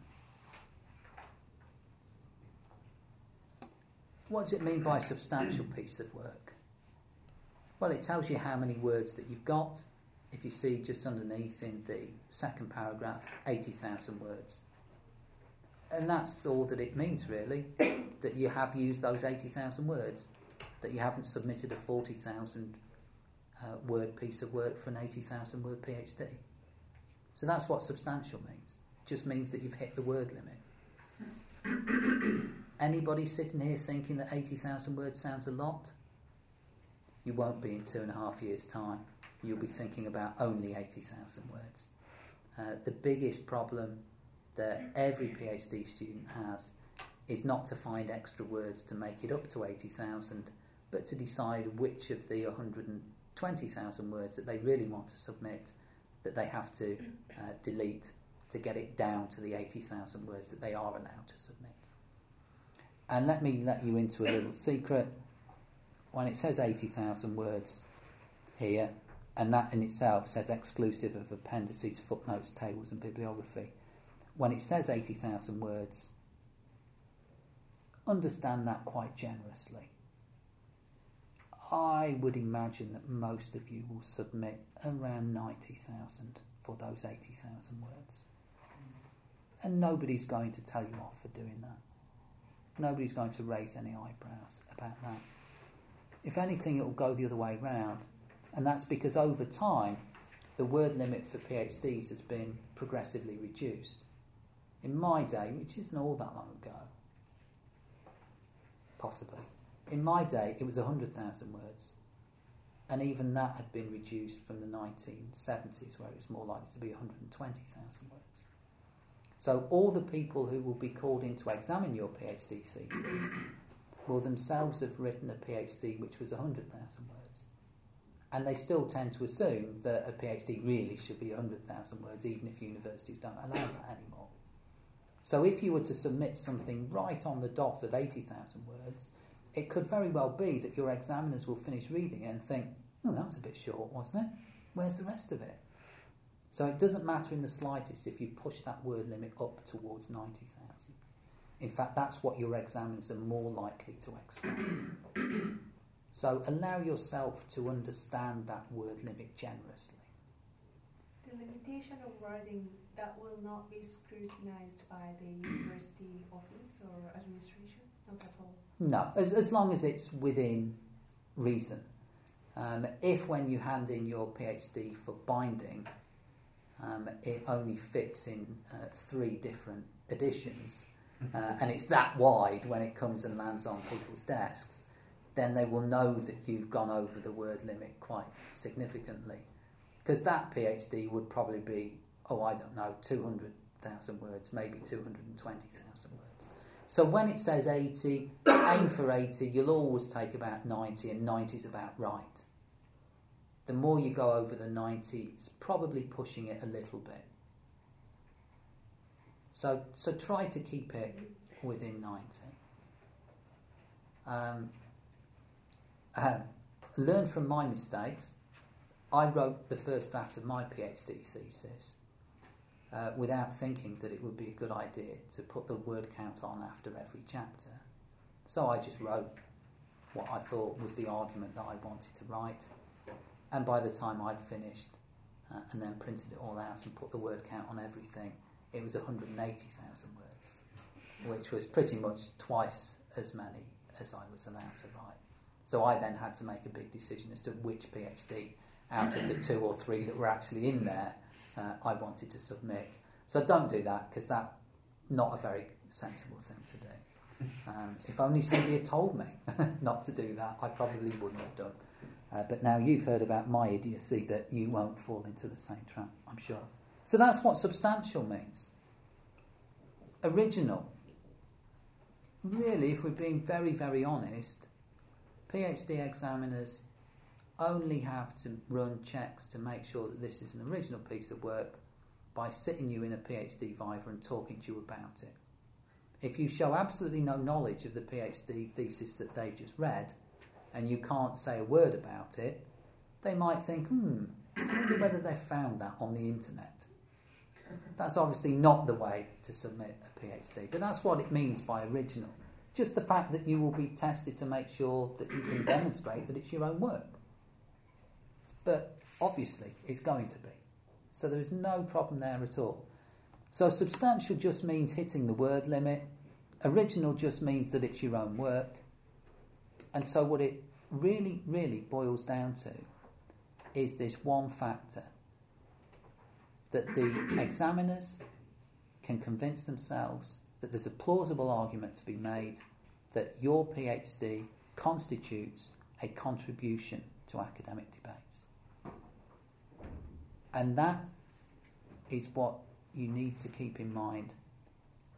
What does it mean by substantial piece of work? Well, it tells you how many words that you've got. If you see just underneath in the second paragraph, 80,000 words. And that's all that it means, really, that you have used those 80,000 words, that you haven't submitted a 40,000 word piece of work for an 80,000 word PhD. So that's what substantial means. It just means that you've hit the word limit. Anybody sitting here thinking that 80,000 words sounds a lot? You won't be in 2.5 years' time. You'll be thinking about only 80,000 words. The biggest problem that every PhD student has is not to find extra words to make it up to 80,000, but to decide which of the 120,000 words that they really want to submit that they have to delete to get it down to the 80,000 words that they are allowed to submit. And let me let you into a little secret. When it says 80,000 words here, and that in itself says exclusive of appendices, footnotes, tables and bibliography, when it says 80,000 words, understand that quite generously. I would imagine that most of you will submit around 90,000 for those 80,000 words. And nobody's going to tell you off for doing that. Nobody's going to raise any eyebrows about that. If anything, it will go the other way round. And that's because over time, the word limit for PhDs has been progressively reduced. In my day, which isn't all that long ago, possibly, in my day it was 100,000 words. And even that had been reduced from the 1970s, where it was more likely to be 120,000 words. So all the people who will be called in to examine your PhD thesis will themselves have written a PhD which was 100,000 words. And they still tend to assume that a PhD really should be 100,000 words, even if universities don't allow that anymore. So if you were to submit something right on the dot of 80,000 words, it could very well be that your examiners will finish reading it and think, oh, that was a bit short, wasn't it? Where's the rest of it? So it doesn't matter in the slightest if you push that word limit up towards 90,000. In fact, that's what your examiners are more likely to expect. So allow yourself to understand that word limit generously. The limitation of wording, that will not be scrutinized by the university office or administration? Not at all? No, as long as it's within reason. If when you hand in your PhD for binding, it only fits in 3 different editions, and it's that wide when it comes and lands on people's desks, then they will know that you've gone over the word limit quite significantly. Because that PhD would probably be, 200,000 words, maybe 220,000 words. So when it says 80, aim for 80, you'll always take about 90, and 90 is about right. The more you go over the 90, it's probably pushing it a little bit. So try to keep it within 90. Learn from my mistakes. I wrote the first draft of my PhD thesis without thinking that it would be a good idea to put the word count on after every chapter. So I just wrote what I thought was the argument that I wanted to write. And by the time I'd finished and then printed it all out and put the word count on everything, it was 180,000 words, which was pretty much twice as many as I was allowed to write. So I then had to make a big decision as to which PhD out of the 2 or 3 that were actually in there I wanted to submit. So don't do that, because that's not a very sensible thing to do. If only somebody had told me not to do that, I probably wouldn't have done. But now you've heard about my idiocy, that you won't fall into the same trap, I'm sure. So that's what substantial means. Original. Really, if we're being very, very honest, PhD examiners only have to run checks to make sure that this is an original piece of work by sitting you in a PhD viva and talking to you about it. If you show absolutely no knowledge of the PhD thesis that they've just read, and you can't say a word about it, they might think, I wonder whether they've found that on the internet. That's obviously not the way to submit a PhD, but that's what it means by original. Just the fact that you will be tested to make sure that you can demonstrate that it's your own work. But obviously it's going to be. So there is no problem there at all. So substantial just means hitting the word limit. Original just means that it's your own work. And so what it really, really boils down to is this one factor, that the examiners can convince themselves that there's a plausible argument to be made that your PhD constitutes a contribution to academic debates. And that is what you need to keep in mind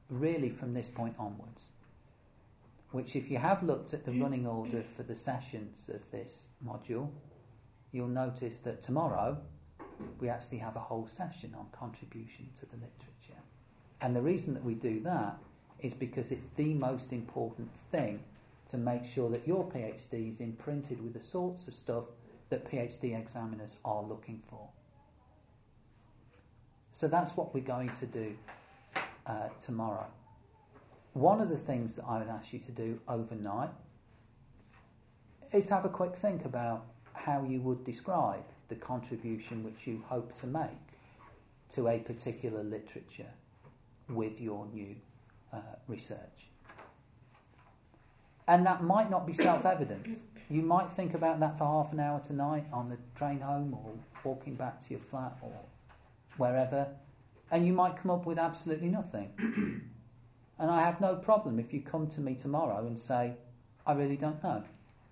really from this point onwards, which if you have looked at the running order for the sessions of this module, you'll notice that tomorrow we actually have a whole session on contribution to the literature. And the reason that we do that is because it's the most important thing to make sure that your PhD is imprinted with the sorts of stuff that PhD examiners are looking for. So that's what we're going to do tomorrow. One of the things that I would ask you to do overnight is have a quick think about how you would describe the contribution which you hope to make to a particular literature with your new research. And that might not be self-evident. You might think about that for half an hour tonight on the train home or walking back to your flat or wherever, and you might come up with absolutely nothing. And I have no problem if you come to me tomorrow and say, I really don't know.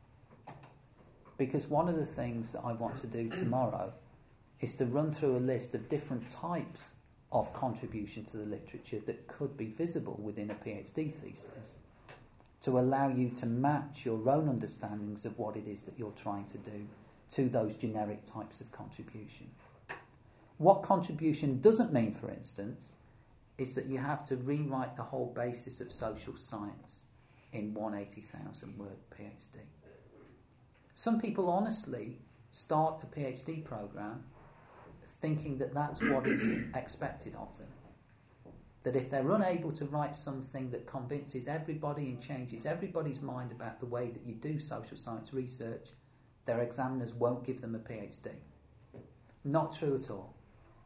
Because one of the things that I want to do tomorrow is to run through a list of different types of contribution to the literature that could be visible within a PhD thesis, to allow you to match your own understandings of what it is that you're trying to do to those generic types of contribution. What contribution doesn't mean, for instance, is that you have to rewrite the whole basis of social science in one 80,000 word PhD. Some people honestly start a PhD programme thinking that that's what is expected of them. That if they're unable to write something that convinces everybody and changes everybody's mind about the way that you do social science research, their examiners won't give them a PhD. Not true at all.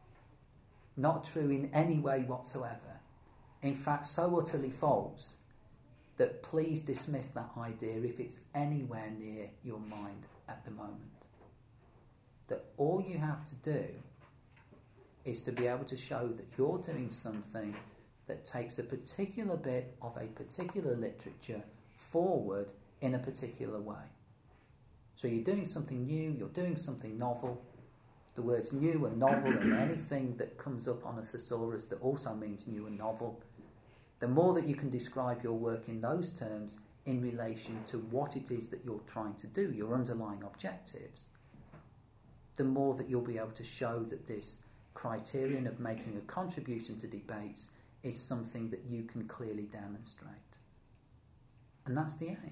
Not true in any way whatsoever. In fact, so utterly false that please dismiss that idea if it's anywhere near your mind at the moment. That all you have to do is to be able to show that you're doing something that takes a particular bit of a particular literature forward in a particular way. So you're doing something new, you're doing something novel. The words new and novel and anything that comes up on a thesaurus that also means new and novel, the more that you can describe your work in those terms in relation to what it is that you're trying to do, your underlying objectives, the more that you'll be able to show that this criterion of making a contribution to debates is something that you can clearly demonstrate. And that's the aim.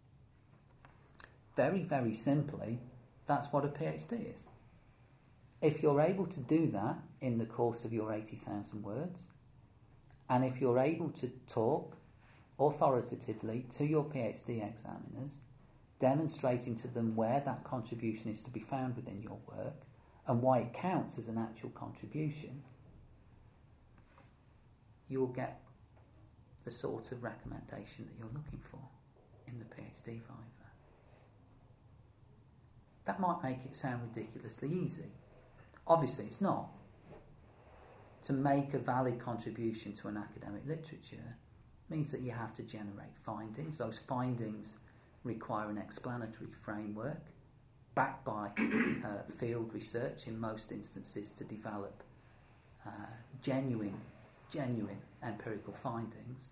Very, very simply, that's what a PhD is. If you're able to do that in the course of your 80,000 words, and if you're able to talk authoritatively to your PhD examiners, demonstrating to them where that contribution is to be found within your work, and why it counts as an actual contribution, you will get the sort of recommendation that you're looking for in the PhD Viva. That might make it sound ridiculously easy. Obviously it's not. To make a valid contribution to an academic literature means that you have to generate findings. Those findings require an explanatory framework backed by field research in most instances to develop genuine empirical findings.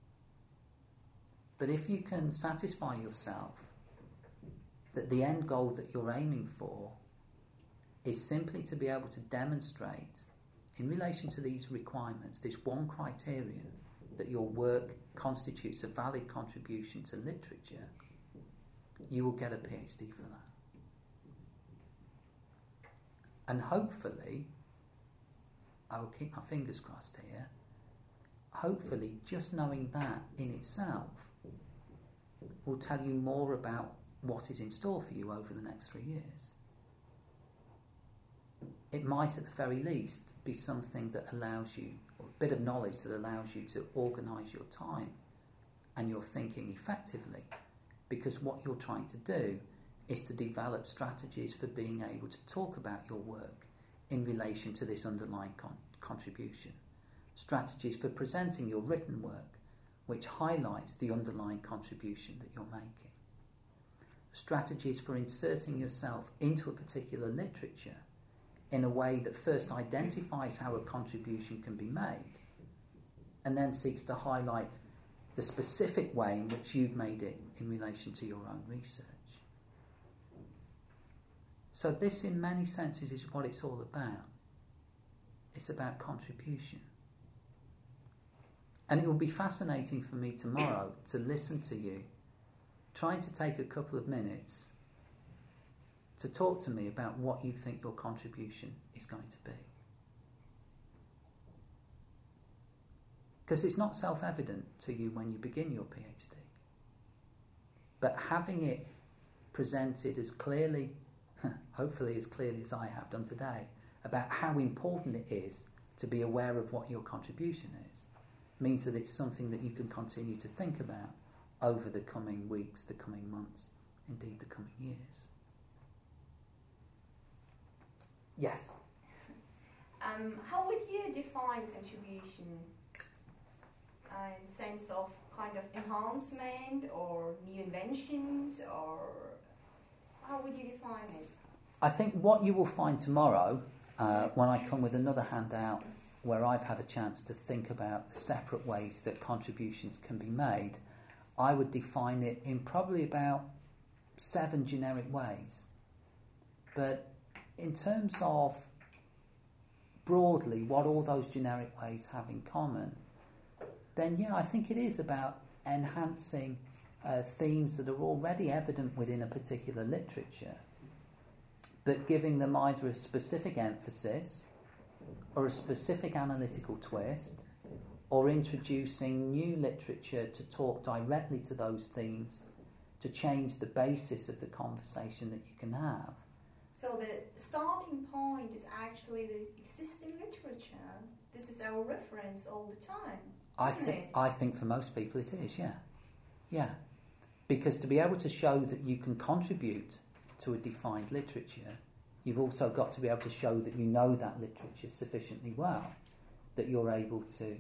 But if you can satisfy yourself that the end goal that you're aiming for is simply to be able to demonstrate in relation to these requirements, this one criterion, that your work constitutes a valid contribution to literature, you will get a PhD for that. And hopefully, I will keep my fingers crossed here, hopefully just knowing that in itself will tell you more about what is in store for you over the next 3 years. It might at the very least be something that allows you, or a bit of knowledge that allows you to organise your time and your thinking effectively, because what you're trying to do is to develop strategies for being able to talk about your work in relation to this underlying contribution. Strategies for presenting your written work which highlights the underlying contribution that you're making. Strategies for inserting yourself into a particular literature in a way that first identifies how a contribution can be made and then seeks to highlight the specific way in which you've made it in relation to your own research. So this, in many senses, is what it's all about. It's about contribution. And it will be fascinating for me tomorrow to listen to you, trying to take a couple of minutes to talk to me about what you think your contribution is going to be. Because it's not self-evident to you when you begin your PhD. But having it presented as clearly, hopefully as clearly as I have done today, about how important it is to be aware of what your contribution is, means that it's something that you can continue to think about over the coming weeks, the coming months, indeed the coming years. Yes? How would you define contribution? In the sense of kind of enhancement or new inventions, or how would you define it? I think what you will find tomorrow, when I come with another handout where I've had a chance to think about the separate ways that contributions can be made, I would define it in probably about 7 generic ways. But in terms of broadly what all those generic ways have in common, then yeah, I think it is about enhancing themes that are already evident within a particular literature, but giving them either a specific emphasis or a specific analytical twist, or introducing new literature to talk directly to those themes to change the basis of the conversation that you can have. So the starting point is actually the existing literature. This is our reference all the time. I think for most people it is, yeah. Because to be able to show that you can contribute to a defined literature, you've also got to be able to show that you know that literature sufficiently well, that you're able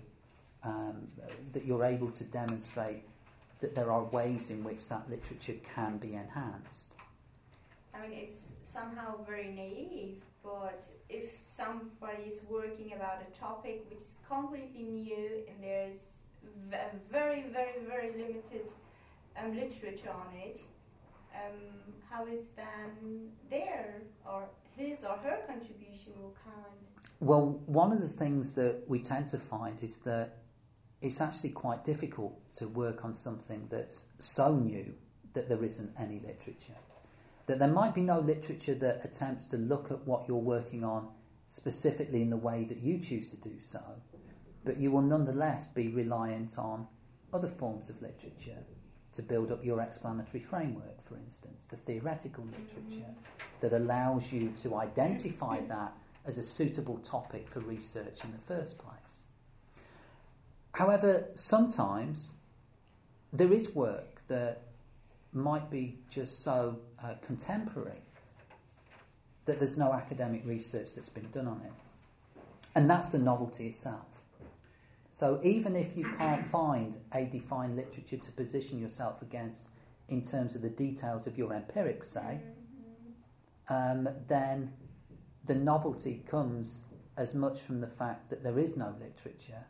to demonstrate that there are ways in which that literature can be enhanced. I mean, it's somehow very naive, but if somebody is working about a topic which is completely new and there's very, very, very limited literature on it, how is then their or his or her contribution will count? Well, one of the things that we tend to find is that it's actually quite difficult to work on something that's so new that there isn't any literature. That there might be no literature that attempts to look at what you're working on specifically in the way that you choose to do so, but you will nonetheless be reliant on other forms of literature to build up your explanatory framework, for instance, the theoretical literature that allows you to identify that as a suitable topic for research in the first place. However, sometimes there is work that might be just so contemporary that there's no academic research that's been done on it. And that's the novelty itself. So even if you can't find a defined literature to position yourself against in terms of the details of your empirics, say, then the novelty comes as much from the fact that there is no literature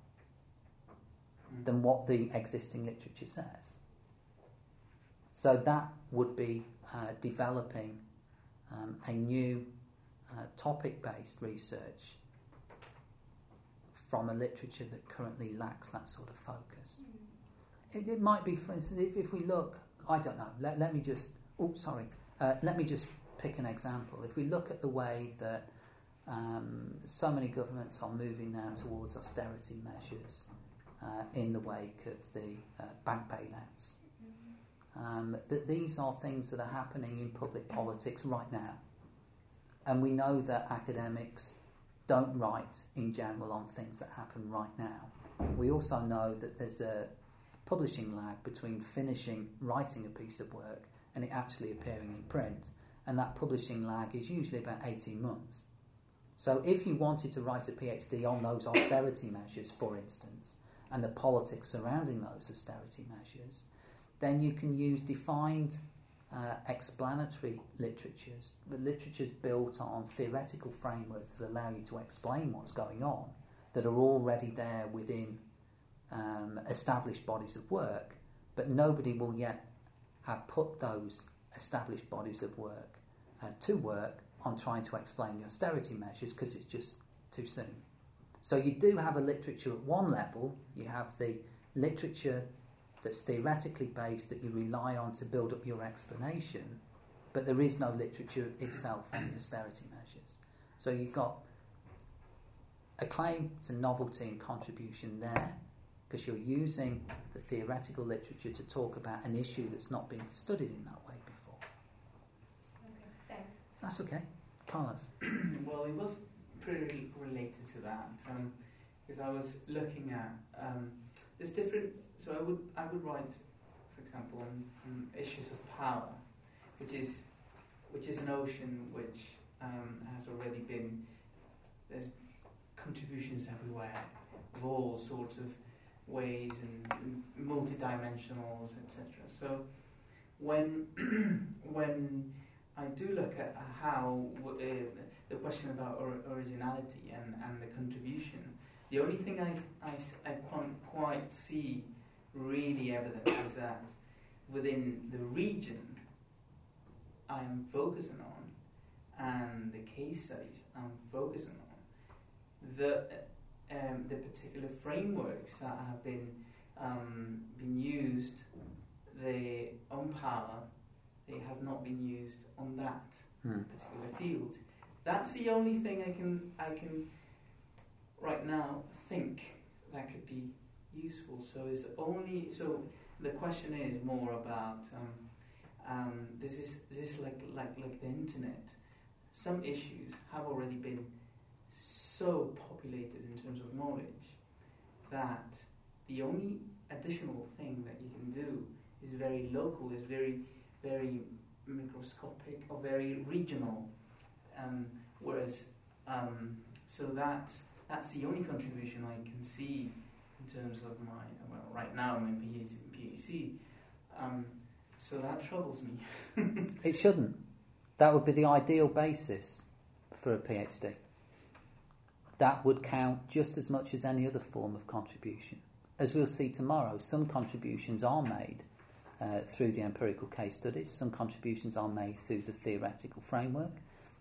than what the existing literature says. So that would be developing a new topic-based research from a literature that currently lacks that sort of focus. It might be, for instance, if we look, I don't know, let me just pick an example. If we look at the way that so many governments are moving now towards austerity measures in the wake of the bank bailouts, that these are things that are happening in public politics right now. And we know that academics don't write in general on things that happen right now. We also know that there's a publishing lag between finishing writing a piece of work and it actually appearing in print. And that publishing lag is usually about 18 months. So if you wanted to write a PhD on those austerity measures, for instance, and the politics surrounding those austerity measures, then you can use defined explanatory literatures built on theoretical frameworks that allow you to explain what's going on, that are already there within established bodies of work, but nobody will yet have put those established bodies of work to work on trying to explain the austerity measures because it's just too soon. So you do have a literature at one level. You have the literature that's theoretically based that you rely on to build up your explanation, but there is no literature itself on the austerity measures. So you've got a claim to novelty and contribution there because you're using the theoretical literature to talk about an issue that's not been studied in that way before. Okay, thanks. That's okay. Carlos? Well, it was pretty related to that because I was looking at there's different. So I would write, for example, on issues of power, which is an ocean which has already been. There's contributions everywhere of all sorts of ways and multidimensionals, etc. So when I do look at how the question about originality and the contribution, the only thing I can't quite see really evident is that within the region I'm focusing on and the case studies I'm focusing on, the particular frameworks that have been used, they on power, they have not been used on that particular field. That's the only thing I can right now think that could be useful. So the question is more about this is like the internet. Some issues have already been so populated in terms of knowledge that the only additional thing that you can do is very local, is very, very microscopic or very regional. Whereas, so that's the only contribution I can see in terms of right now I'm in PhD. So that troubles me. It shouldn't. That would be the ideal basis for a PhD. That would count just as much as any other form of contribution. As we'll see tomorrow, some contributions are made through the empirical case studies, some contributions are made through the theoretical framework,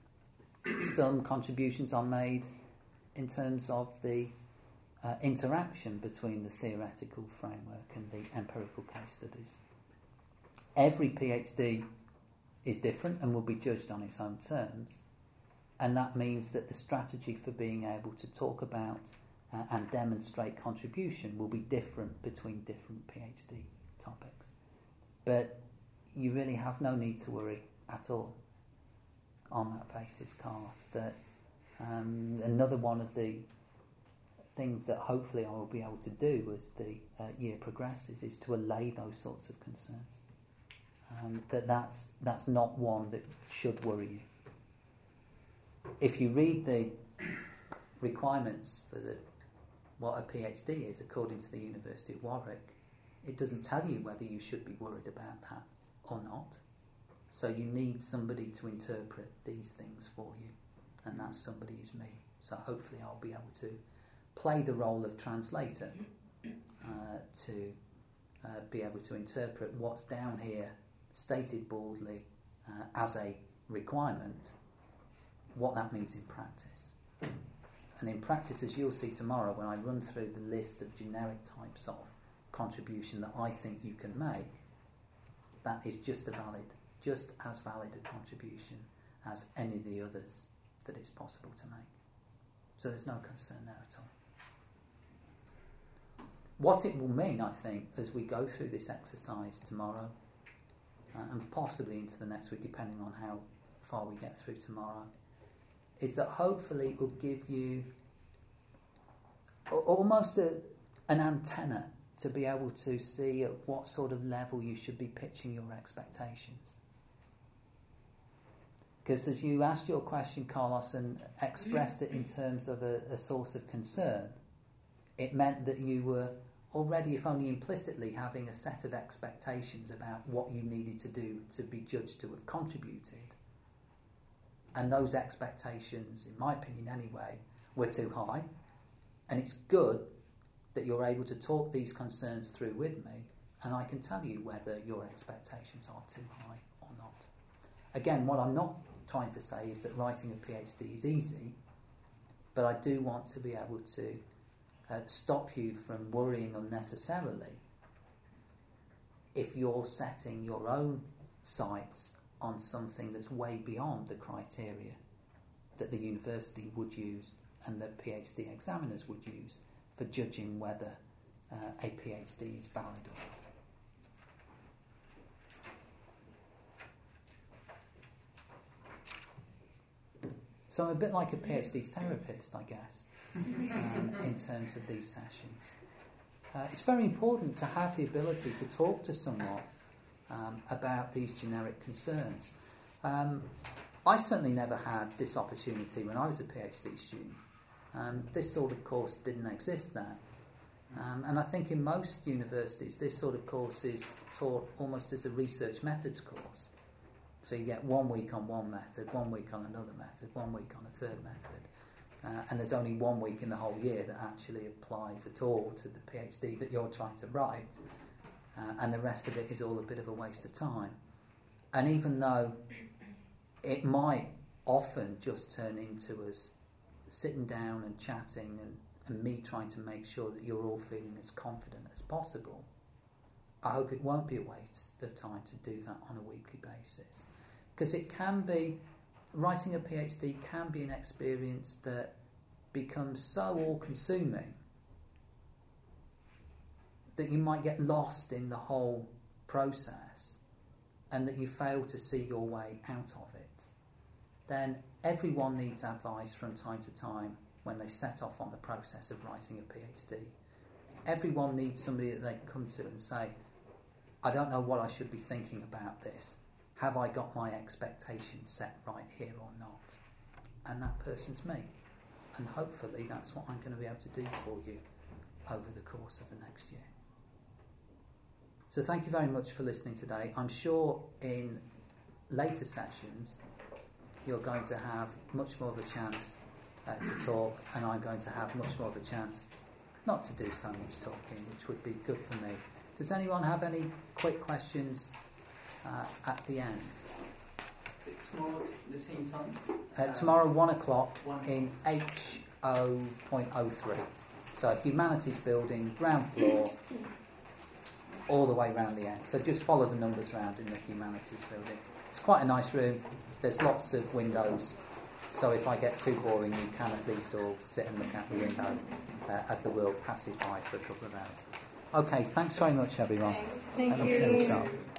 some contributions are made in terms of the interaction between the theoretical framework and the empirical case studies. Every PhD is different and will be judged on its own terms, and that means that the strategy for being able to talk about and demonstrate contribution will be different between different PhD topics. But you really have no need to worry at all on that basis, Carlos. That another one of the things that hopefully I will be able to do as the year progresses is to allay those sorts of concerns. That's not one that should worry you. If you read the requirements for what a PhD is according to the University of Warwick, it doesn't tell you whether you should be worried about that or not. So you need somebody to interpret these things for you, and that somebody is me. So hopefully I'll be able to play the role of translator to be able to interpret what's down here stated baldly as a requirement, what that means in practice. And in practice, as you'll see tomorrow when I run through the list of generic types of contribution that I think you can make, that is just as valid a contribution as any of the others that it's possible to make. So there's no concern there at all. What it will mean, I think, as we go through this exercise tomorrow, and possibly into the next week, depending on how far we get through tomorrow, is that hopefully it will give you almost an antenna to be able to see at what sort of level you should be pitching your expectations. Because as you asked your question, Carlos, and expressed it in terms of a source of concern, it meant that you were already, if only implicitly, having a set of expectations about what you needed to do to be judged to have contributed. And those expectations, in my opinion anyway, were too high. And it's good that you're able to talk these concerns through with me, and I can tell you whether your expectations are too high or not. Again, what I'm not trying to say is that writing a PhD is easy, but I do want to be able to stop you from worrying unnecessarily if you're setting your own sights on something that's way beyond the criteria that the university would use and that PhD examiners would use for judging whether a PhD is valid or not. So I'm a bit like a PhD therapist, I guess, in terms of these sessions. It's very important to have the ability to talk to someone about these generic concerns. I certainly never had this opportunity when I was a PhD student. This sort of course didn't exist there. And I think in most universities this sort of course is taught almost as a research methods course. So you get 1 week on one method, 1 week on another method, 1 week on a third method. And there's only 1 week in the whole year that actually applies at all to the PhD that you're trying to write. And the rest of it is all a bit of a waste of time. And even though it might often just turn into us sitting down and chatting and me trying to make sure that you're all feeling as confident as possible, I hope it won't be a waste of time to do that on a weekly basis. Because it can be, writing a PhD can be an experience that becomes so all-consuming that you might get lost in the whole process and that you fail to see your way out of it. Then everyone needs advice from time to time when they set off on the process of writing a PhD. Everyone needs somebody that they can come to and say, I don't know what I should be thinking about this. Have I got my expectations set right here or not? And that person's me. And hopefully that's what I'm going to be able to do for you over the course of the next year. So thank you very much for listening today. I'm sure in later sessions you're going to have much more of a chance to talk, and I'm going to have much more of a chance not to do so much talking, which would be good for me. Does anyone have any quick questions at the end? Tomorrow at the same time? Tomorrow 1 o'clock in H0.03. So Humanities Building, ground floor, all the way round the end. So just follow the numbers round in the Humanities Building. It's quite a nice room. There's lots of windows. So if I get too boring, you can at least all sit and look out the window as the world passes by for a couple of hours. Okay, thanks very much, everyone. Thank you. Until